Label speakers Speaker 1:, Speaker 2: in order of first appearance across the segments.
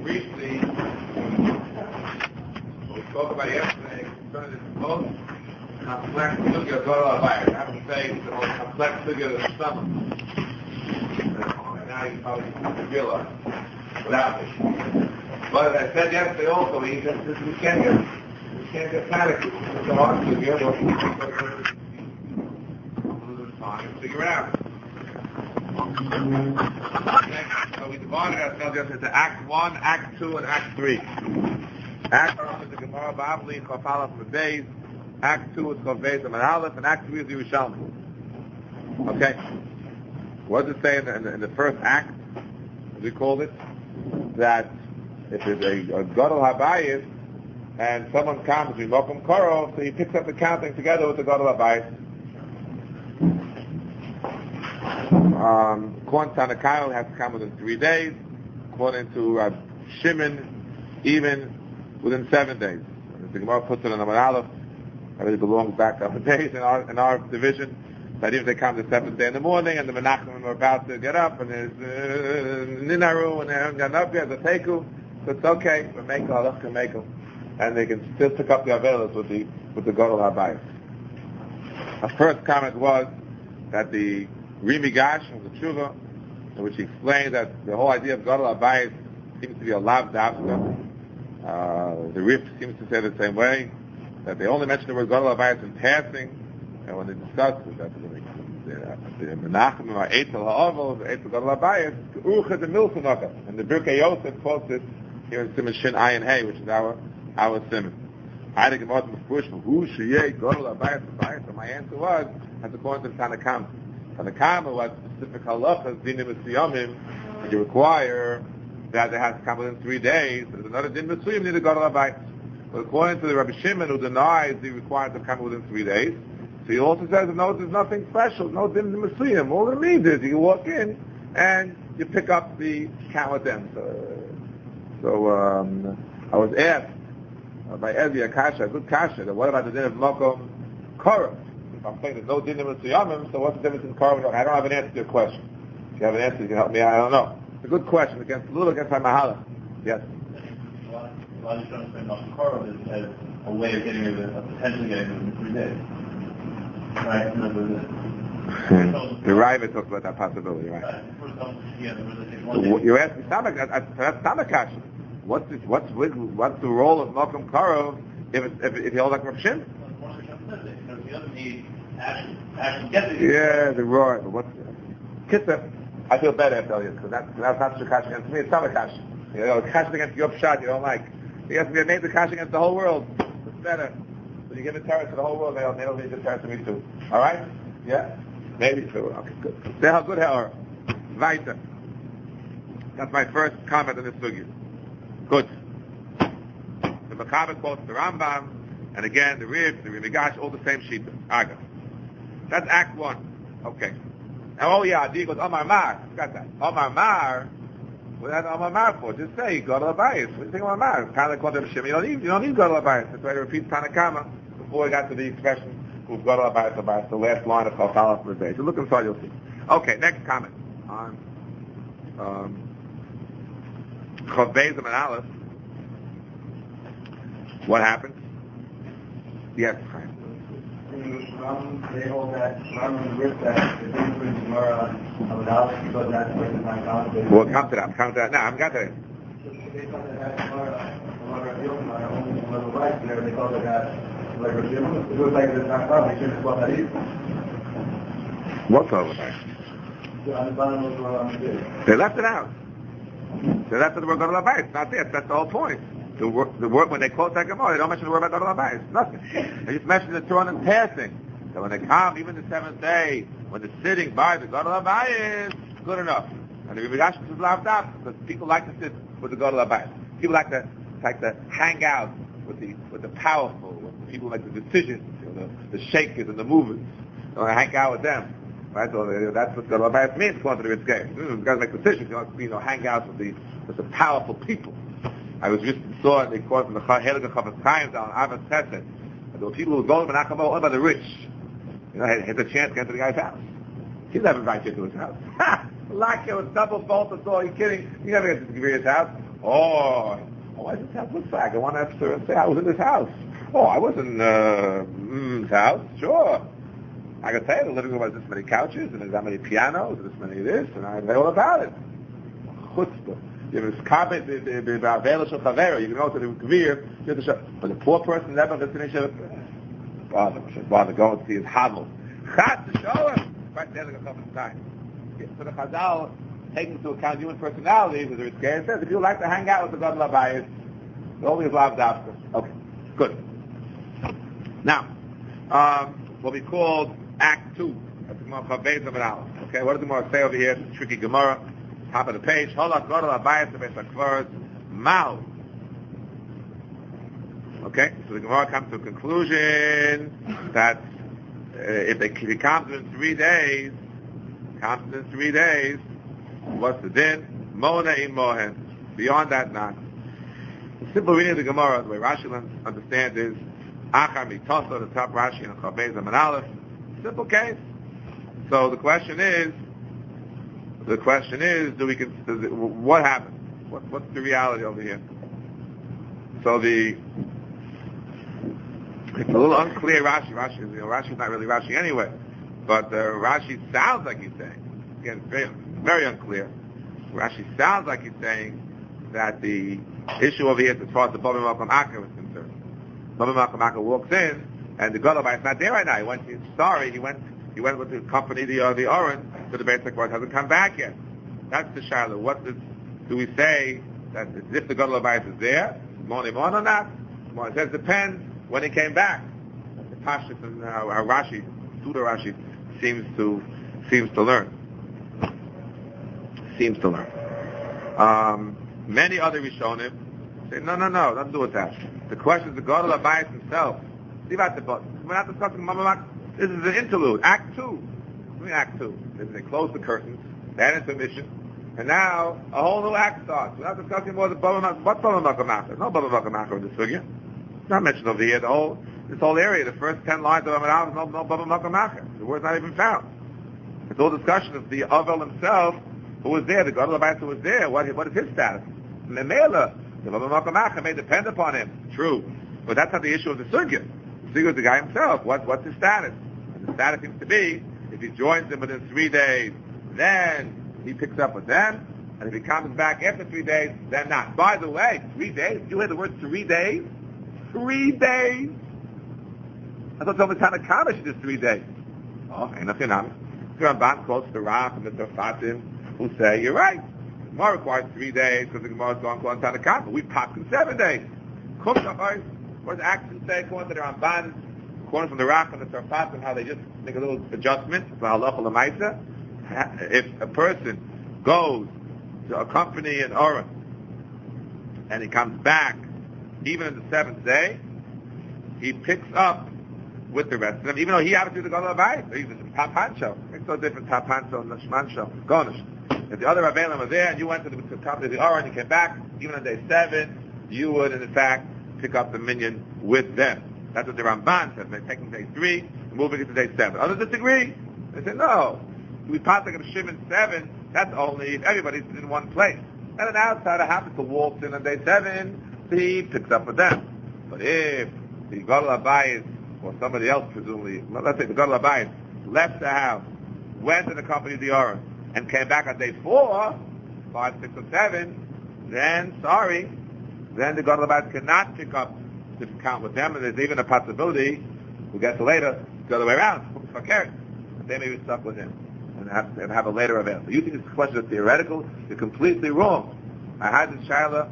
Speaker 1: briefly, what we spoke about yesterday concerning this most complex figure of Gadol HaBayis. I have to say it's the most complex figure of the summer. And now you probably realize without me. But as I said yesterday also, we can't get panicky. It's a hard figure. We'll time to figure it out. So we divided ourselves into Act 1, Act 2, and Act 3. Act 1 is the Gemara Bavli, Chafalaf Mebeis. Act 2 is Chav and Aleph, and Act 3 is Yerushalmi. Okay. What does it say in the first act, as we called it? That if it's a Gadol HaBayis, and someone comes with Mokum Korov, so he picks up the counting together with the Gadol HaBayis. According to Tanakh, it has to come within 3 days. According to Shimon, even within 7 days. The Gemara puts it in Amar Aleph. That really belongs back to 7 days in our division. That even if they come the 7th day in the morning, and the Menachem are about to get up, and there's Ninaru, and they haven't gotten up yet, the Teku, so it's okay. We make Allah can make them, and they can still pick up the Avelos with the Gadol HaBayis. Our first comment was that the Rimi Gash of the Tshuva, in which he explained that the whole idea of Gadol HaBayis seems to be a lav davka. The Rif seems to say the same way, that they only mention the word Gadol HaBayis in passing, and when they discuss it, that the Menachem are Eitel HaOvel, the Eitel Gadol HaBayis, Ucha the Milchanaka, and the Birkei Yosef quotes it here in Siman Shin Ayin Hey, which is our Siman. I think about the push from who Sheyeh Gadol HaBayis, so my answer was, as according to Tanakh. Tanakh was specific halachas, dinim mesuyamim, that you require that they have to come within 3 days. There's another din mesuyam need to Gadol HaBayis. But according to the Rabbi Shimon, who denies the requirement to come within 3 days, so he also says, no, there's nothing special, no din mesuyam. All it means is you walk in and you pick up the count with them. So I was asked by Ezri Akasha, a good kasha, that what about the din of Mokom Korah? If I'm saying there's no din mesuyamim, so what's the difference in Korah? I don't have an answer to your question. If you have an answer, you can help me. I don't know. It's a good question, a little against my mahala. Yes.
Speaker 2: Why do you understand Mokum Korah as a way of getting rid of potentially getting rid of 3 days? Right?
Speaker 1: The Raiva talks about that possibility, right? You're asking Tamakash. What's the role of Mokum Korah if you hold like Rav Shimon? Yeah, the roar. But what's Kitzah? I feel better after you because that's not the kash against me. It's Tamakash. You know, kash against your pshat you don't like. You have to be made the kash against the whole world. It's better. So you give a terror to the whole world, they'll need the terror to me too. All right? Yeah? Maybe so. Okay, good. Say how good how weiter. That's my first comment on this sugya. Good. The Mechaber quotes the Rambam, and again the Rib, the Rimigash, all the same shita. Aga. That's Act 1. Okay. Now, Adi goes Omar Mar. Got that? Omar Mar. What is Omar Mar for? Just say Gadol HaBayis. What do you think Omar Mar? Kind of called him Shimon. You don't need Gadol HaBayis. That's why he repeats Tanakama before he got to the expression of Gadol HaBayis, the last line of Chafalaf Mebeis. So look inside, you'll see. Okay, next comment on Chav and Aleph. What happened? Yes, Chaim.
Speaker 3: They hold that Rambam ripped that the difference between Gemara and Aleph because that's where the Tanakh.
Speaker 1: We'll come to that. No, I haven't got to it.
Speaker 3: They thought that Gemara only a little right there. They called it like Rav Shimon. It was like the Tanakh. They shouldn't swap hadith.
Speaker 1: What's over there? They left it out. They left the word Gadol HaBayis. Not there. That's the whole point. The word when they quote that Gemara, they don't mention the word about Gadol HaBayis. Nothing. They just mention the Torah in passing. So when they come, even the 7th day, when they're sitting by the Gadol HaBayis, good enough. And the Rimigash is laughed out because people like to sit with the Gadol HaBayis. People like to hang out with the powerful, with the people who make the decisions, the shakers and the movers. They want to hang out with them. Right? So that's what Gadol HaBayis means according to the Ritzkei. Guys make decisions. You want to hang out with the powerful people. I was just saw in the course of the Heilige Chafetz Chaim on Avos Chesed. There were people who were going to Menachem only by the rich. Had the chance to get to the guy's house. He'll never invite you to his house. Lock you with double bolted door. Are you kidding? You never get to the Gvira's house. Or, what does this house look like? I want to say I was in this house. Oh, I was in this house. Sure. I can tell you the living room has this many couches, and there's that many pianos, and this many of this, and I know all about it. Chutzpah. You can go to the Gvir, but the poor person never listening to bother go and see his Havel. Chat to show him. Right there, like a couple of times. So the Chazal, taking into account human personalities, as it says, if you like to hang out with the God Labayis, only love Dafka. Okay, good. Now, what we call Act 2. That's the Gemara Chavez of an Aleph. Okay, what does the Gemara say over here? It's a tricky Gemara. Top of the page. Holak God Labayis the Beis HaKvaros Mal. Okay, so the Gemara comes to a conclusion that if he comes in 3 days, what's the din? Mona in Mohen. Beyond that, not. The simple reading of the Gemara, the way Rashi understands is Achar Mitoso, the top Rashi and Chavez and Aleph. Simple case. So the question is, what happened? What's the reality over here? So it's a little unclear. Rashi's not really Rashi anyway, but Rashi sounds like he's saying, again, very, very unclear. Rashi sounds like he's saying that the issue over here is as far as the Baba Malkam Akka was concerned. Baba Malkam Akka walks in, and the Golabai is not there right now. He went with the company, the Oren, to the Beis HaKvaros, hasn't come back yet. That's the Shiloh. Do we say that if the Golabai is there, Moni or not? Well, it says depends when he came back. The Pashtus and how Rashi, Pseudo Rashi, seems to learn. Many other Rishonim say, no, nothing to do with that. The question is the God of Labayis himself. See about the button. We're not discussing Mama. This is an interlude. Act 2. Act 2. They close the curtains, they had intermission, and now a whole new act starts. We're not discussing more the Baba Makamaka. There's no Baba Makamaka in this figure. It's not mentioned over here. This whole area, the first 10 lines of Amadal, no Baba Makamaka. The word's not even found. It's all discussion of the Avel himself, who was there, the God of Labayis who was there. What is his status? Memela, the Baba Makamaka may depend upon him. True. But that's not the issue of the circuit. The circuit is the guy himself. What's his status? And the status seems to be, if he joins them within 3 days, then he picks up with them. And if he comes back after 3 days, then not. By the way, 3 days? You hear the word 3 days? 3 days? I thought someone Tanna Kama should do 3 days. Oh, ain't nothing on it. Ramban quotes the Rav and the Fatim who say, you're right. The Gemara requires 3 days because the Gemara is going to Tanna Kama. We pop in 7 days. What does action say according to the Ramban? According from the Rav and the Fatim, how they just make a little adjustment for halacha l'maisa. If a person goes to accompany an Oren and he comes back even in the 7th day, he picks up with the rest of them, even though he happens to be the God of Labayis. He's a Tapancho. It's no different, Tapancho and Nashmancho. Gonish. If the other Rabbeinu were there and you went to the company of the Oren and you came back, even on day 7, you would, in fact, pick up the minyan with them. That's what the Ramban says. They're taking day 3 and moving it to day 7. Others disagree. They say, no. We pass like a Shimon 7, that's only if everybody's in one place. And an outsider happens to walk in on day 7, he picks up with them. But if the God of Labayis or somebody else, presumably, let's say the God of Labayis left the house, went to the company of the Oren, and came back on day 4, 5, 6, or 7, then the God of Labayis cannot pick up to count with them, and there's even a possibility, we'll get to later, the other way around, they may be stuck with him and have a later event. So you think this question is theoretical? You're completely wrong. I had the Shaila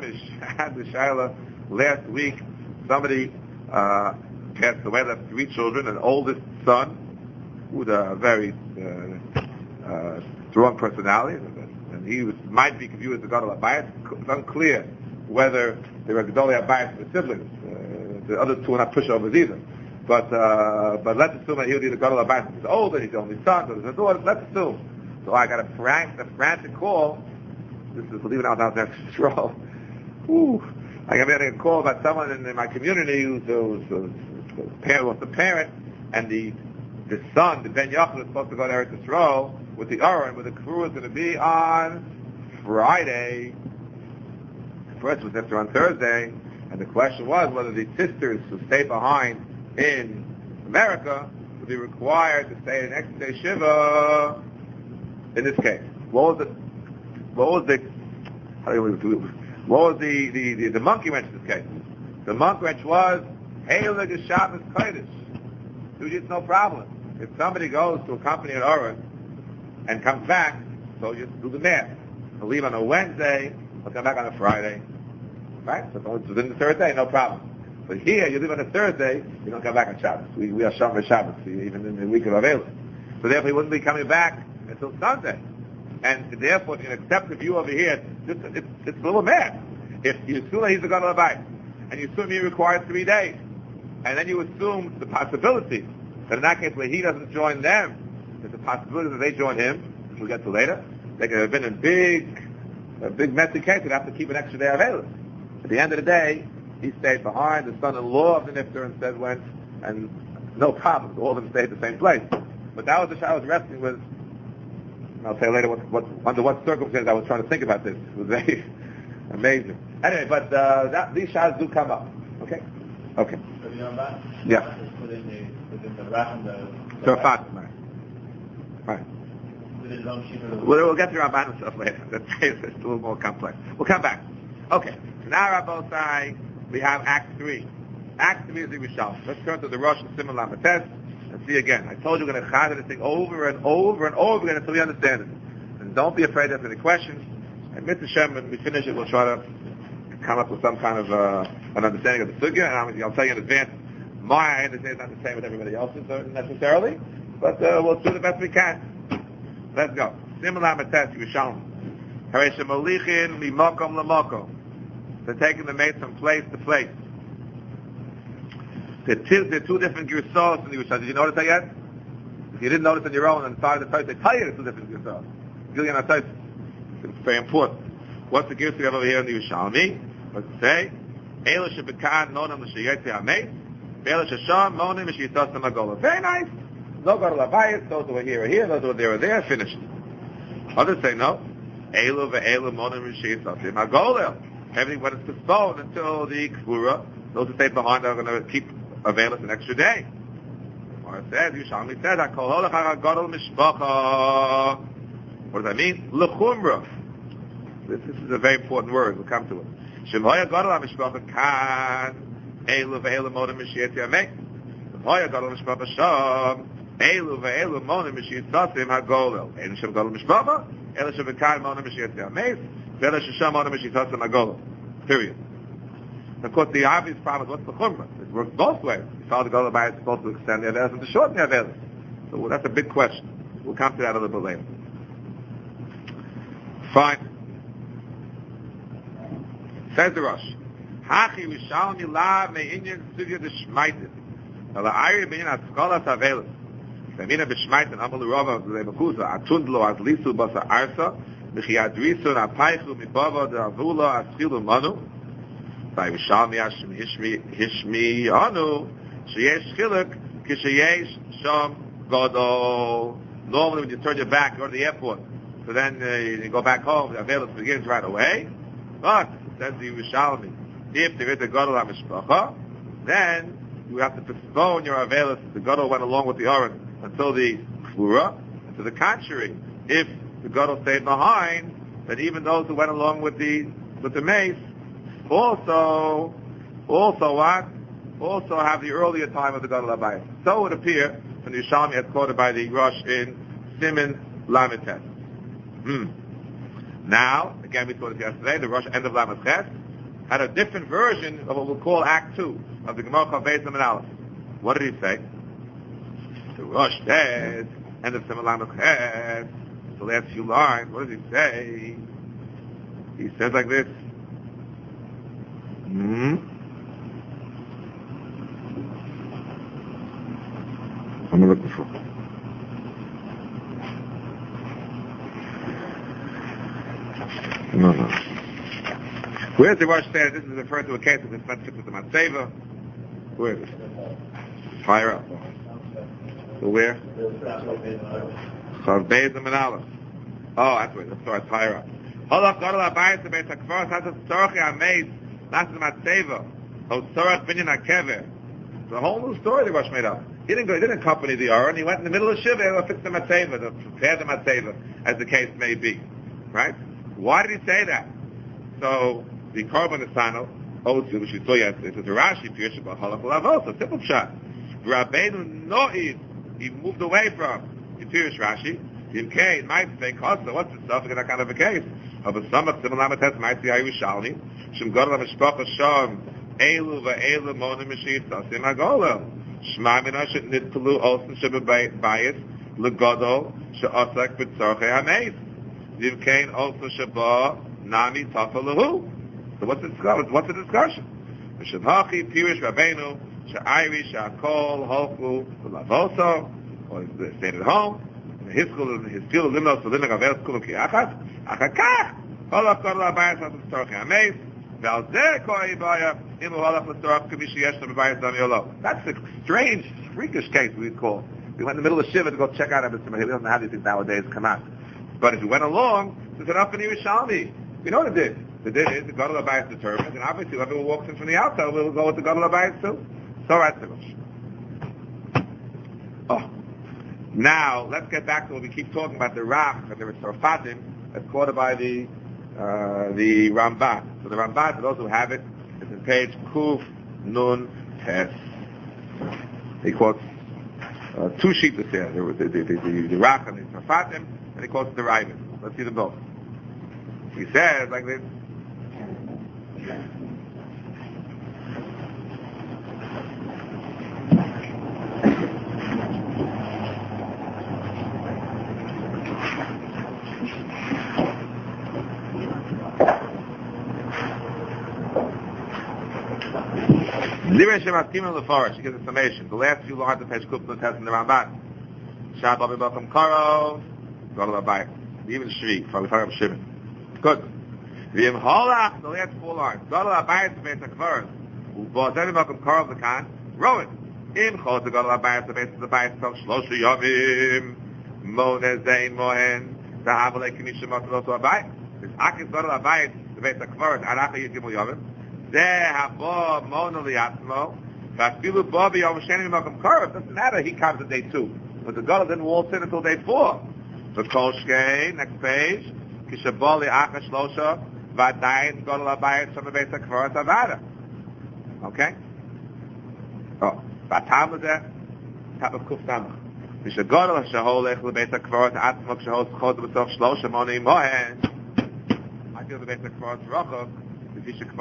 Speaker 1: last week. Somebody passed away, left 3 children, an oldest son with a very strong personality, and he might be confused with the God of Labayis. It's unclear whether they were Gedolei Abayis with siblings. The other 2 are not pushovers either. But let's assume that he would be the God of Labayis. He's older, he's the only son, so there's a daughter. Let's assume. So I got a frantic call. This is, believe it or not, I was next stroll. I got a call about someone in my community who's the parent, and the son, the Ben Yochel, is supposed to go to Eretz Yisrael with the Oren, where the crew is going to be on Friday. first was Nifter on Thursday, and the question was whether the sisters who stayed behind in America would be required to stay an extra day Shiva in this case. What was the monkey wrench in this case? The monkey wrench was Heilig Shabbos Kodesh. It's no problem. If somebody goes to a company in Oren and comes back, so you do the math. He'll leave on a Wednesday, he'll come back on a Friday. Right? So it's within the third day, no problem. But here, you leave on a Thursday, you don't come back on Shabbos. We are Shomer Shabbos, even in the week of Avela. So therefore, he wouldn't be coming back until Sunday. And therefore, if you can accept the view over here, it's a little math. If you assume that he's a Gadol Habayis, and you assume he requires 3 days, and then you assume the possibility that in that case where he doesn't join them, there's a possibility that they join him, which we'll get to later. They could have been a big messy case. They'd have to keep an extra day available. At the end of the day, he stayed behind. The son-in-law of the Nifter instead went, and no problem. All of them stayed at the same place. But that was the shah I was wrestling with. And I'll say later under what circumstances I was trying to think about this. It was very amazing. Anyway, but these shahs do come up. Okay? Okay.
Speaker 2: So you know that?
Speaker 1: Yeah.
Speaker 2: Within the Ram,
Speaker 1: So Fatima. Right.
Speaker 2: within his own shiva.
Speaker 1: We'll get to Ramban and stuff later. It's a little more complex. We'll come back. Okay. So now, Rabbosai, we have Act 3. Act 3 is the Rishal. Let's turn to the Rosh and Simon Lamates and see again. I told you we're going to chazir this thing over and over and over again until we understand it. And don't be afraid of any questions. And Mr. Shem, when we finish it, we'll try to come up with some kind of an understanding of the sugya. And I'll tell you in advance, my understanding is not the same with everybody else's necessarily, but we'll do the best we can. Let's go. Simon Lamates, Rishal. Haresha Molichin, Mimokom Lamokom. They're taking the mates from place to place. There are two different Gersos in the Yerusha. Did you notice that yet? If you didn't notice on your own, on the side of the Torah, they tell you there's two different Gersos. Gillian HaTorah. It's very important. What's the Gersa we have over here in the Yerushalmi? What's it say? Eila shebekan nonam l'sheyetzi ha'meis, ve'ela shesham monim l'sheyitosam ha'gola. Very nice. No Gadol Habayis, those who are here, those who are there, finished. Others say no. Eilu ve'eilu monim l'sheyitosam ha'gola. Everything when it's postponed until the Kvura, those who stay behind are going to keep available an extra day. Or it says, Yerushalmi says, HaKol holach ha'gadol mishpacha. What does that mean? L'chumra. This is a very important word. We'll come to it. Shem hoya gadol ha'mishpacha kan eilu ve'eilu monim l'sheyetzi ha'meis. Shem hoya gadol ha'mishpacha sham eilu ve'eilu monim l'sheyitosam ha'gola. Eilu shem gadol mishpacha, eilu shem kan monim l'sheyetzi ha'meis. Period. Of course, the obvious problem is what's the chumrah? It works both ways. The father Gadol Habayis is supposed to extend the avelis and to shorten the avelis. So that's a big question. We'll come to that a little bit later. Fine. Says the Rosh. Hachi Rishalmi la me'inyan sugya d'shmaitin. Ala ayri b'inyan askolas avelis. Femina b'shmaitin amalu rova v'lebakuza atundlo azlisu basa arsa Mechiyadrisun apaychu mibava de'avula aschilu manu by Rishalmi hishmi anu sheyesh chiluk kisheyesh sham gadol. Normally when you turn your back, you go to the airport, so then you go back home, the availance begins right away. But, says the Rishalmi, if there is a gadol ha'mishpacha, then you have to postpone your availance. The gadol went along with the oren until the kvura. To the contrary, if the gadol stayed behind, then even those who went along with the mace also what? Also have the earlier time of the Gadol Habayis. So it would appear from the Yerushalmi as quoted by the Rosh in Siman Lametes. Now, again we saw this yesterday, the Rosh end of Lametes had a different version of what we'll call Act 2 of the Gemara Chavei Zamen Aleph. What did he say? The Rosh says, end of Siman Lametes, the last few lines, what does he say? He says like this. I'm looking for. No. Where's the Rosh says this is referring to a case of this friendship with the Matseva? Where is it? Fire up. So where? Chav Beis Zamen Aleph. Oh, that's right. Let's start higher up. Holach gadol abayis the Beis HaKvaros has a tzorach hameis not the matzeva. Oh, tzorach binyan hakever. It's a whole new story the Rosh made up. He didn't accompany the Aron. He went in the middle of Shiva to fix the matzeva, to prepare the matzeva, as the case may be. Right? Why did he say that? So the Korban Asano, which we saw yesterday, it's a Rashi Pirush about Halach Lavos, a simple shot. Rabbeinu Noid, he moved away from the Pirush Rashi. In case, might say, Kosta, what's the stuff in that kind of a case? Of a Samach Simon Lamates might see Yerushalmi, Shem Godel HaMishpach Shom, Elu Va'elu Mona Mishit Sasim HaGolel, Shma Mina Shet Nitpelu Olsen Sheba Bayis, Legodol, She'osak B'tzorchei HaMeis. Yivkein also Sheba, Nami Tafa Lahu. So what's the discussion? V'shavhachi Pirush Rabbeinu, She'ayri She'akol Holchu L'Lavoso, or they stayed at home. His field of limnos to limnos avel school kiachas. Achakach holach gadol abayis has tzorchei hameis. Ve'al zeh koi baya imu holach l'tzorach k'mishi yesh l'bayis dami olo. That's a strange, freakish case we'd call. We went in the middle of Shiva to go check out Abba Tzimah. We don't know how these things nowadays come out. But if we went along, there's enough in Yerushalmi. We know what it did. The din is the gadol abayis determined, and obviously whoever walks in from the outside will go with the gadol abayis too. So that's the Rosh. Oh. Now, let's get back to what we keep talking about, the Rach, and the Tzarfatim, that's quoted by the Ramban. So the Ramban, for those who have it, is in page Kuf Nun Tes. He quotes two sheets there, the Rach and the Tzarfatim, and he quotes the Ravid. Let's see them both. He says like this. She gives a summation. The last few lines of page Kupna test in the Ramban. Shab Abi Bakam Karo, Gadol Abayis. Even Shri, we talk about Shimon. Good. V'im Holach, the last 4 lines. Gadol Abayis the Beis HaKvaros. U'bo Zevi Bakam Karo the Khan. Rowan. Im Chol the Gadol Abayis the Beis Tov Shlosha Yomim. Moneh Zein Mohen. Zahavalei Kimisha Matzalot Abayis. This Akis Gadol Abayis the Beis HaKvaros. Aracha Yigimul Yomim. Doesn't matter, he comes at day 2. But the Gadol didn't waltz in until day 4. So Kol Shkei, next page. Kishaboli Acha Shlosha, Vadayin Gadol Abayis from the Beis HaKvaros Avada. Okay? Oh, Vatam is there? Top of Kuf Samach. Kishagodol Shaholech LeBeis HaKvaros Atzmok Shahol Schod B'Soch Shlosha Moni Mohen. I feel the Beis HaKvaros Rochok. This is it.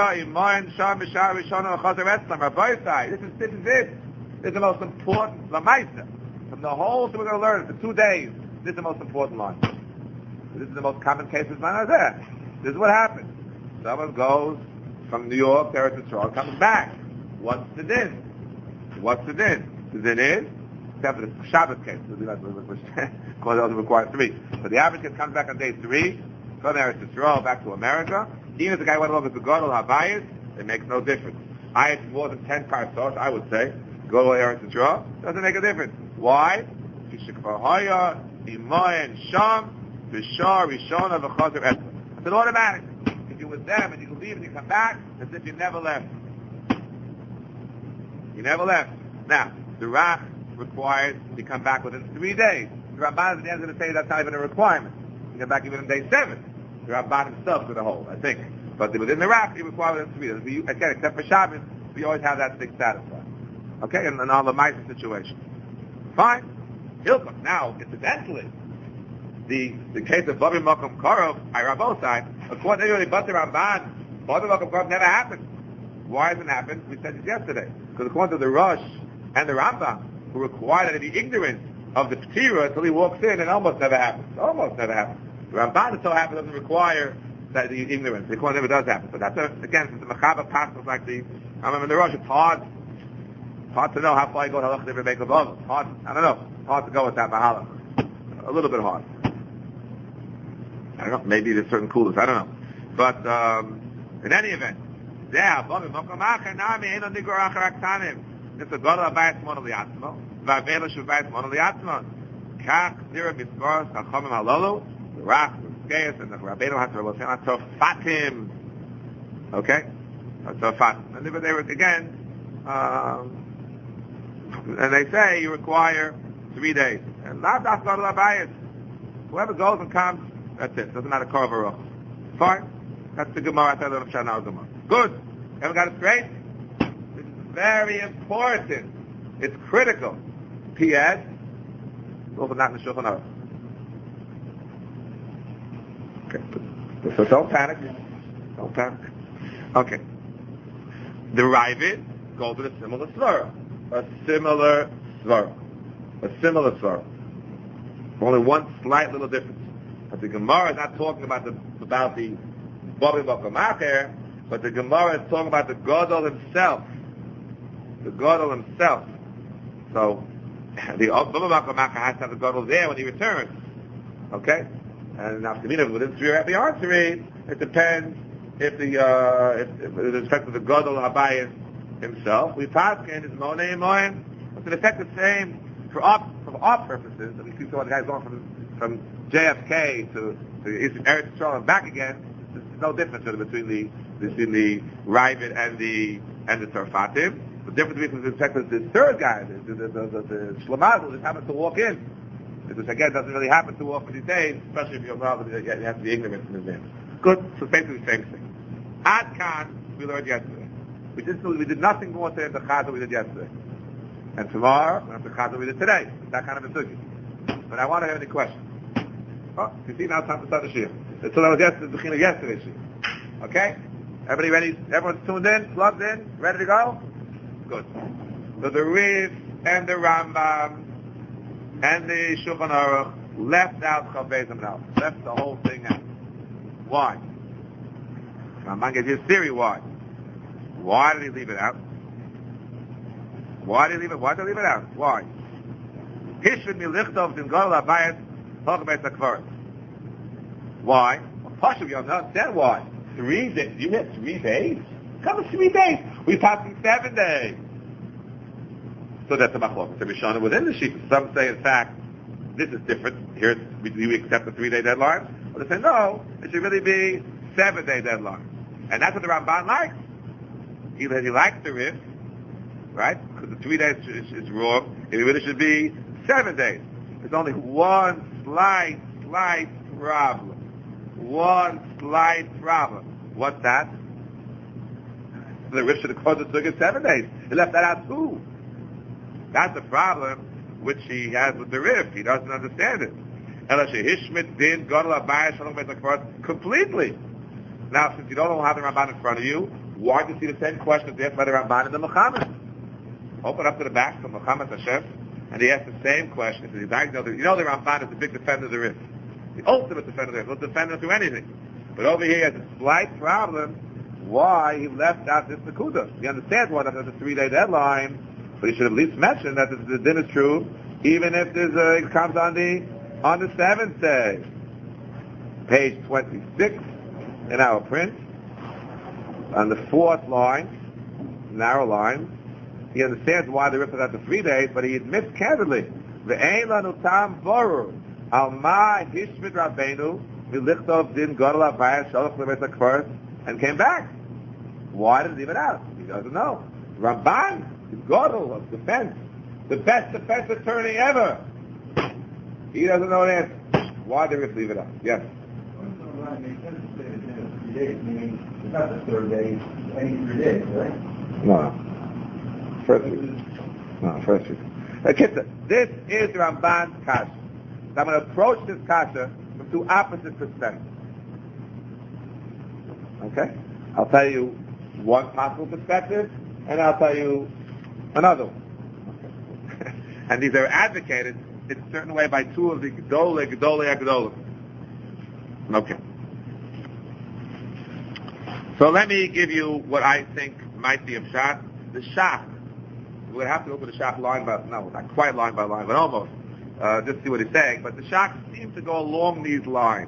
Speaker 1: This is the most important Lamaisa. From the whole thing we're going to learn for 2 days, this is the most important line. This is the most common case of there. This is what happens. Someone goes from New York to Eretz Yisrael, comes back. What's the din? What's the din? The din is, except for the Shabbos case, because those require 3. But the average case comes back on day 3, from Eretz Yisrael back to America. Even if the guy went along with the Gadol Habayis, it makes no difference. I had more than 10 parsos, I would say, go to Eretz Yisrael, doesn't make a difference. Why? It's an automatic. If you're with them and you leave and you come back, as if you never left. You never left. Now, the Rach requires you come back within 3 days. The Ramban at the end of the day, that's not even a requirement. You come back even on day 7. The Ramban himself to the whole, I think. But within the Rach, you require within 3 days. Again, except for Shabbos, we always have that thing satisfied. Okay, in all the Maisa situation. Fine. Hilchot. Now, incidentally, the case of Babi Makom Karov, Irabosai, according to the Ramban, Babi Makom Karov never happened. Why doesn't it happen? We said this yesterday. Because according to the Rosh and the Rambam, who require that he be ignorant of the P'tira until he walks in, it almost never happens. Almost never happens. The Ramban, it so happens, doesn't require that the ignorance. The Quran never does happen. But that's, again, since the Mechaba passes like the Rambam and the Rosh, it's hard to know how far you go to Halach Divrei Meikav Avos. Hard, I don't know. Hard to go with that Mahalach. A little bit hard. I don't know. Maybe there's certain coolers. I don't know. But in any event, it's a Gadol Abayis Mono Liatzmo, V'Avela Shubayis Mono Liatzmo. Kach Zira Mitzvah Chachamim Halolu, the Rach Gaius and the Rabbeinu had to Fatim. Okay? So Fatim. And they were again, and they say you require 3 days. And not that's not Abayis. Whoever goes and comes, that's it. Doesn't matter Korvarach. Fine. That's the Gemara. That's the Shana Gemara. Good. Everyone got it straight? This is very important. It's critical. P.S. Also not in the Shulchan Aruch. Okay. So don't panic. Don't panic. Okay. The Ravid goes with a similar svara. A similar svara. Only one slight little difference. But the Gemara is not talking about the Babi Bakamacher, but the Gemara is talking about the Gadol himself. The Gadol himself. So the Babi Bakamacher has to have the Gadol there when he returns. Okay? And now, within 3 or after the archery, it depends if with respect to the Gadol Habayis himself, we pass in his Monei Moim. It's in effect the same for our purposes. That we see some of the guys going from JFK to Eretz Yisrael and back again. There's no difference really between the Ravid and the Tzarfatim. The difference between the respect to the third guy, the Shlamazel, just happens to walk in. Which again doesn't really happen too often these days, especially if you're allowed you have to be ignorant in advance. Good. So basically the same thing. Ad Khan we learned yesterday. We did nothing more today than the Chazal we did yesterday. And tomorrow we have the Chazal we did today. That kind of a sugi. But I want to have any questions. Oh, you see now it's time to start the shir. So that was yesterday's shir. Okay? Everybody ready? Everyone's tuned in, plugged in, ready to go? Good. So the Rif and the Rambam and the Shulchan Aruch left out Chavez Amnal. Left the whole thing out. Why? Rambam gives you a theory why. Why did he leave it out? Why did he leave it out? Why? Hishvin milichtov din gadol habayis hachbeit hakvaros. Why? Well, Pasha, you don't understand why. 3 days. You had 3 days? Come 3 days. We passed in 7 days. So that's a machlok. It's a Rishana within the sheep. Some say, in fact, this is different. Here we accept the 3-day deadline. Or they say, no, it should really be 7-day deadline. And that's what the Ramban likes. He likes the Rif, right? Because the 3 days is wrong. It really should be 7 days. There's only one slight problem. One slight problem. What's that? The Rif should have caused it to get 7 days. He left that out too. That's the problem which he has with the Rif. He doesn't understand it. Completely. Now, since you don't have the Ramban in front of you, why do you see the same questions asked by the Ramban and the Muhammad? Open up to the back from Muhammad Hashem, and he asked the same question. You know the Ramban is a big defender of the Rif. The ultimate defender of the Rif. He'll defend him through anything. But over here he has a slight problem why he left out this Nakuda. He understands why there's a 3-day deadline, but he should at least mention that the din is true, even if it comes on the 7th day. Page 26 in our print, on the 4th line, narrow line, he understands why the Rif is at the 3 days, but he admits candidly, "Ve'ein lanu tam borur al ma hishmit Rabbeinu milichtov din gadol habayis shalach lebeis hakvaros," and came back. Why did he leave it out? He doesn't know. Ramban is gadol of defense, the best defense attorney ever. He doesn't know the answer. Why did Rif leave it out? Yes.
Speaker 3: Meaning it's not the 3rd day, any 3 days, right?
Speaker 1: No. First week. Kitzur, this is Ramban's kasha. So I'm going to approach this kasha from 2 opposite perspectives. Okay? I'll tell you one possible perspective, and I'll tell you another one. Okay. And these are advocated in a certain way by 2 of the Gedolei. Okay. So let me give you what I think might be a shot. The Shach. We'll have to open the Shach line by, no, not quite line by line, but almost. Just see what he's saying. But the Shach seems to go along these lines.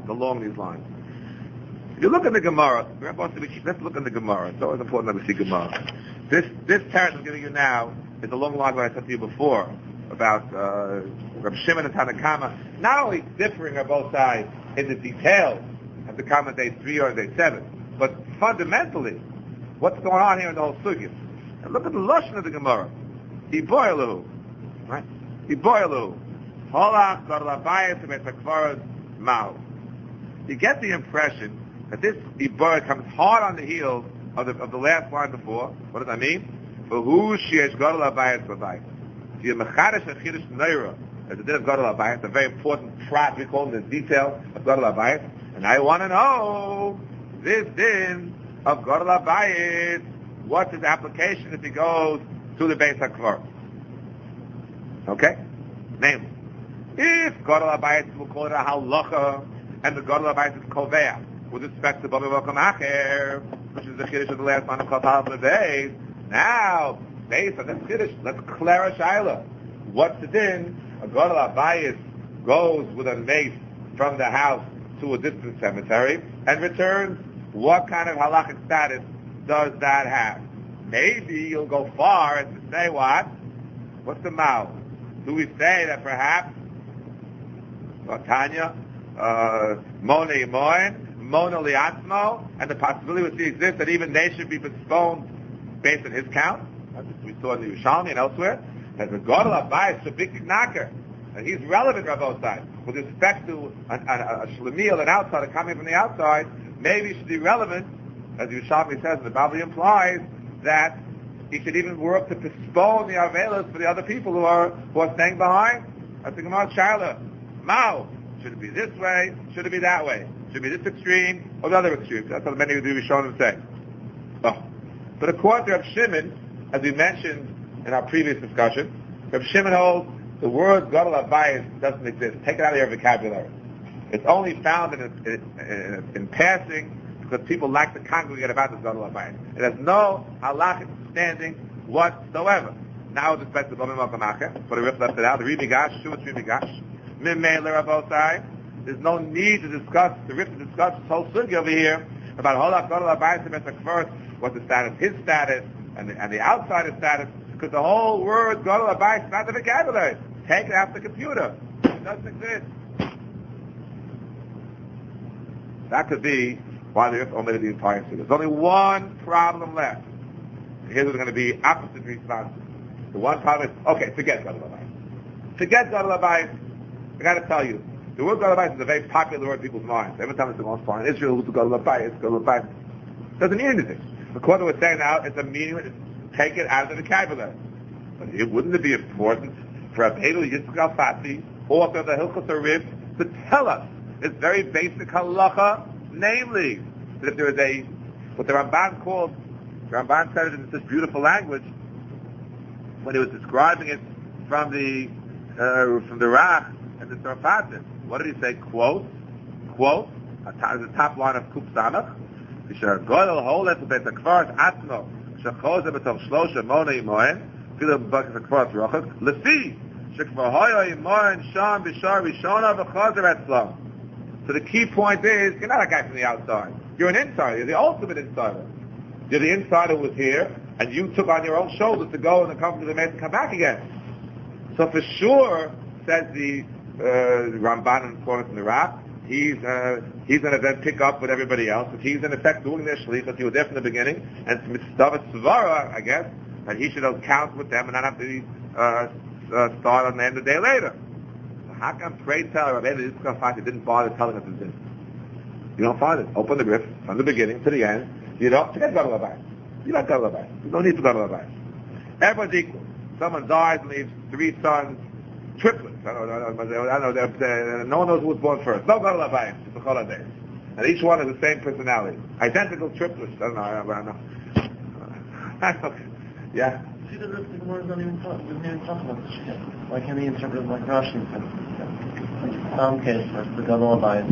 Speaker 1: If you look at the Gemara, let's look at the Gemara. It's always important that we see Gemara. This teretz I'm giving you now is along the line what I said to you before about Reb Shimon and Tanakama. Not only differing on both sides in the details have to come on day 3 or day 7. But fundamentally, what's going on here in the whole sugya? And look at the lashon of the Gemara. Iboilu, right? Iboilu, holach gadol habayis beis hakvaros mau. You get the impression that this Iboilu comes hard on the heels of the last line before. What does that mean? For who sheyesh gadol habayis b'bayis. So you're mechadash and chidush neira. There's a din of gadol habayis, a very important prat we call in the detail of gadol habayis. And I want to know this din of gadol habayis. What's his application if he goes to the Beis HaKvar? Okay? Namely, if gadol habayis, we'll call it a halacha, and the gadol habayis is kovea, with respect to Baba Vakam Acher, which is the Kiddush of the last one of Chatal of the days. Now, based on this Kiddush, let's clear a shaila. What's the din? A gadol habayis goes with a mace from the house to a distant cemetery and returns. What kind of halachic status does that have? Maybe you'll go far as to say what? What's the mouth? Do we say that perhaps Tanya, Mona Imoin, Mona Liatzmo, and the possibility would exist that even they should be postponed based on his count? That's what we saw in the Yerushalmi and elsewhere. That the gadol habayis is a big knocker, and he's relevant, Rabbosai, with respect to a shlemiel, an outsider coming from the outside. Maybe he should be relevant, as the Yerushalmi says, and the Bavli implies that he should even work to postpone the avelos for the other people who are staying behind. I think about Shaila. Mao, should it be this way? Should it be that way? Should it be this extreme or the other extreme? That's what many of the Rishonim say. Oh. But according to Reb Shimon, as we mentioned in our previous discussion, Reb Shimon holds the word gadol habayis doesn't exist. Take it out of your vocabulary. It's only found in passing, because people like to congregate about this gadol habayis. It has no halachic standing whatsoever. Now with respect to Baba Vakam Acher, but the Rif left it out. The Ribigash, Shuvat Ribigash, Mimei L'Rabosai. There's no need to discuss the Rif to discuss this whole sugi over here about holach gadol habayis and first, what's the status, his status, and the outsider status, because the whole word gadol habayis is not the vocabulary. Take it off the computer. It doesn't exist. That could be why the Rif omitted the entire sugi. There's only one problem left. Here's what's going to be opposite response. The one problem is, okay, forget gadol habayis. Forget gadol habayis. I got to tell you, the word gadol habayis is a very popular word in people's minds. Every time it's the most fun, Israel is gadol habayis, gadol habayis. Doesn't mean anything. According to what we're saying now, it's a meaning. Take it out of the vocabulary. But wouldn't it be important for Rabbeinu Yitzchak Alfasi, author of the Hilchos HaRif, to tell us this very basic halacha, namely that if there is what the Ramban said it in this beautiful language when he was describing it from the Rach and the Sarfatim. What did he say? Quote, the top line of Kuf Samach, Kisher Godel Holet Beit HaKvaros Atzmo, Shechoze B'tov Shlosha Mona Imoen, Filu B'Bakis HaKvaros Rochas, Lefi, Shekvar Hoyo Imoen Sham B'Shar Rishona V'Chozer Etzlam. So the key point is, you're not a guy from the outside. You're an insider. You're the ultimate insider. You're the insider who was here, and you took on your own shoulders to go and accompany the man to come back again. So for sure, says the Ramban and Kohen from the Rach, he's going to then pick up with everybody else. But he's in effect doing their shlichus. He was there from the beginning, and Mitzvah Svara, I guess, and he should count with them and not have to start on the end of the day later. So how come pray tell Rabbi Yitzchak Alfasi didn't bother telling us this? You don't find it. Open the Rif from the beginning to the end. You don't forget gadol habayis. You don't gadol habayis. You don't need to gadol habayis. Everyone's equal. Someone dies and leaves 3 sons, triplets. I don't know. No one knows who was born first. No gadol habayis. It's the holidays, and each one has the same personality. Identical triplets. I don't know. Yeah.
Speaker 2: See, the Gemara doesn't even talk about the shit. Why can't he interpret it like Rashi said? Some case for the gadol habayis,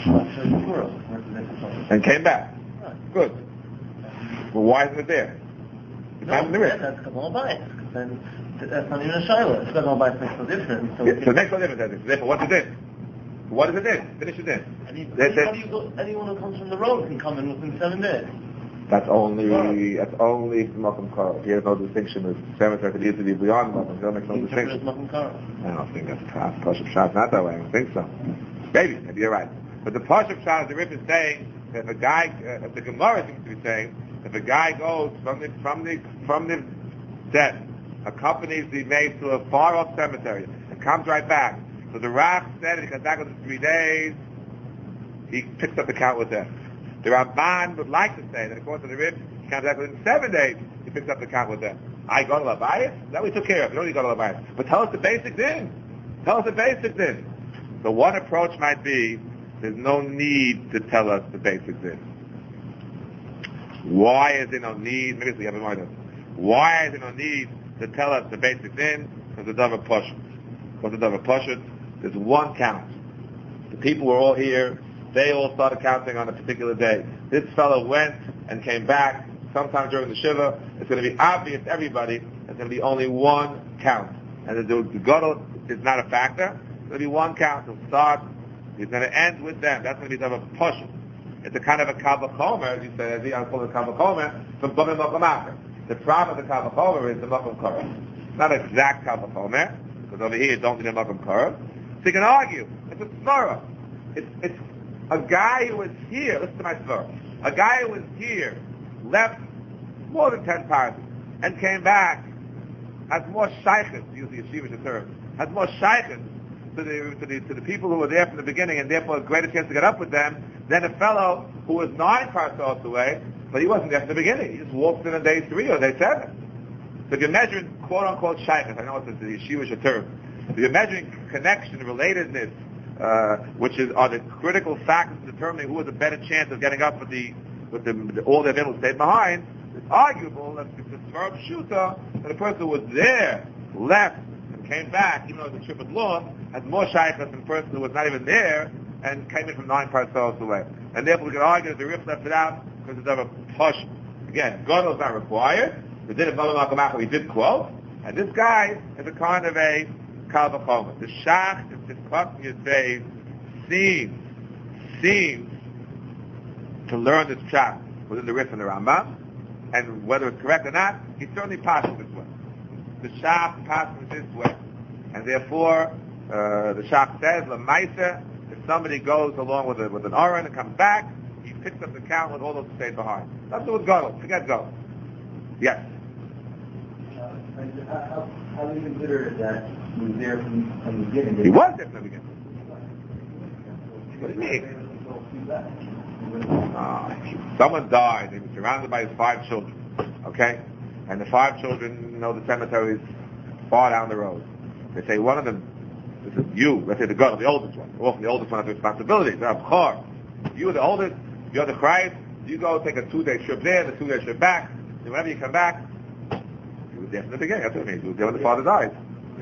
Speaker 1: and came back.
Speaker 2: Right.
Speaker 1: Good. Well, why isn't it there?
Speaker 2: That's gadol habayis. Then that's not even a shaila. It's gadol habayis makes no difference. So,
Speaker 1: so it makes no difference. Therefore, what's it in? What is it in? Finish it in.
Speaker 2: Anyone who comes from the road can come in within 7 days.
Speaker 1: That's only Makom Kara. He has no distinction with cemetery could easily be beyond Makom Kara. Makes no distinction. I don't think that's Pashup Shas. Not that way. I don't think so. Maybe you're right. But the Pashup Shah, the Rif is saying that if a guy, the Gemara seems to be saying, if a guy goes from the dead, accompanies the maid to a far off cemetery, and comes right back. So the Raf said if he comes back within 3 days, he picks up the count with them. The Ramban would like to say that according to the Rif, he comes back within 7 days, he picks up the count with them. I go to Labayas? That we took care of. You don't need to go to Labayas. But tell us the basic din. Tell us the basic din. So one approach might be, there's no need to tell us the basic din. Why is there no need? Maybe we have in mind. Why is there no need to tell us the basic din? Because the Davar Pashut. Because the Davar Pashut, there's one count. The people were all here. They all started counting on a particular day. This fellow went and came back sometime during the Shiva. It's going to be obvious to everybody there's going to be only one count. And the Gadol is not a factor. It's going to be one count. He'll start. He's going to end with them. That's going to be Davar Pashut. It's a kind of a Kavachomer, as you said, I call it Kavachomer, from Bumim Makamaka. The problem with the Kavachomer is the Makam Korah. It's not an exact Kavachomer, because over here you don't need a Makam Korah. So you can argue. It's a Svara. It's a guy who was here, listen to my Svara. A guy who was here, left more than 10 parties, and came back, has more shaykhs, to use the yeshivish term, has more shaykhs to the people who were there from the beginning, and therefore a greater chance to get up with them, than a fellow who was 9 parsos away, but he wasn't there from the beginning. He just walked in on day 3 or day 7. So if you're measuring quote-unquote shaykhs, I know it's the yeshivish term, if you're measuring connection, relatedness, which are the critical factors determining who has a better chance of getting up with all the available stayed behind, it's arguable that it's a Svar Pshuta that a person who was there, left, and came back, even though the trip was long, has more shaykhs than a person who was not even there and came in from 9 parsos away. And therefore we can argue that the Rif left it out because it's of a push. Again, Gadol is not required. The din of Bava Makamaka we did quote, and this guy is a kind of a Kalvachomer. The Shach is discussing his days seems to learn this chap within the Rif and the Rambam, and whether it's correct or not, he certainly passes this way. The Shach passes this way, and therefore the Shach says, Lamaisa, if somebody goes along with an Aron and comes back, he picks up the count with all those who stayed behind. That's what Gadol. Forget Gadol. Yes.
Speaker 3: How do you consider that he was there from the beginning?
Speaker 1: He was there from the beginning. What do you mean? Someone died. He was surrounded by his 5 children. Okay? And the 5 children, the cemetery is far down the road. They say one of them, this is you, let's say the girl, the oldest one. Often the oldest one has responsibilities. You're the oldest, you're the Christ, you go take a 2-day trip there, the 2-day trip back, and whenever you come back, you were there from the beginning. That's what it means. You were there when the father died.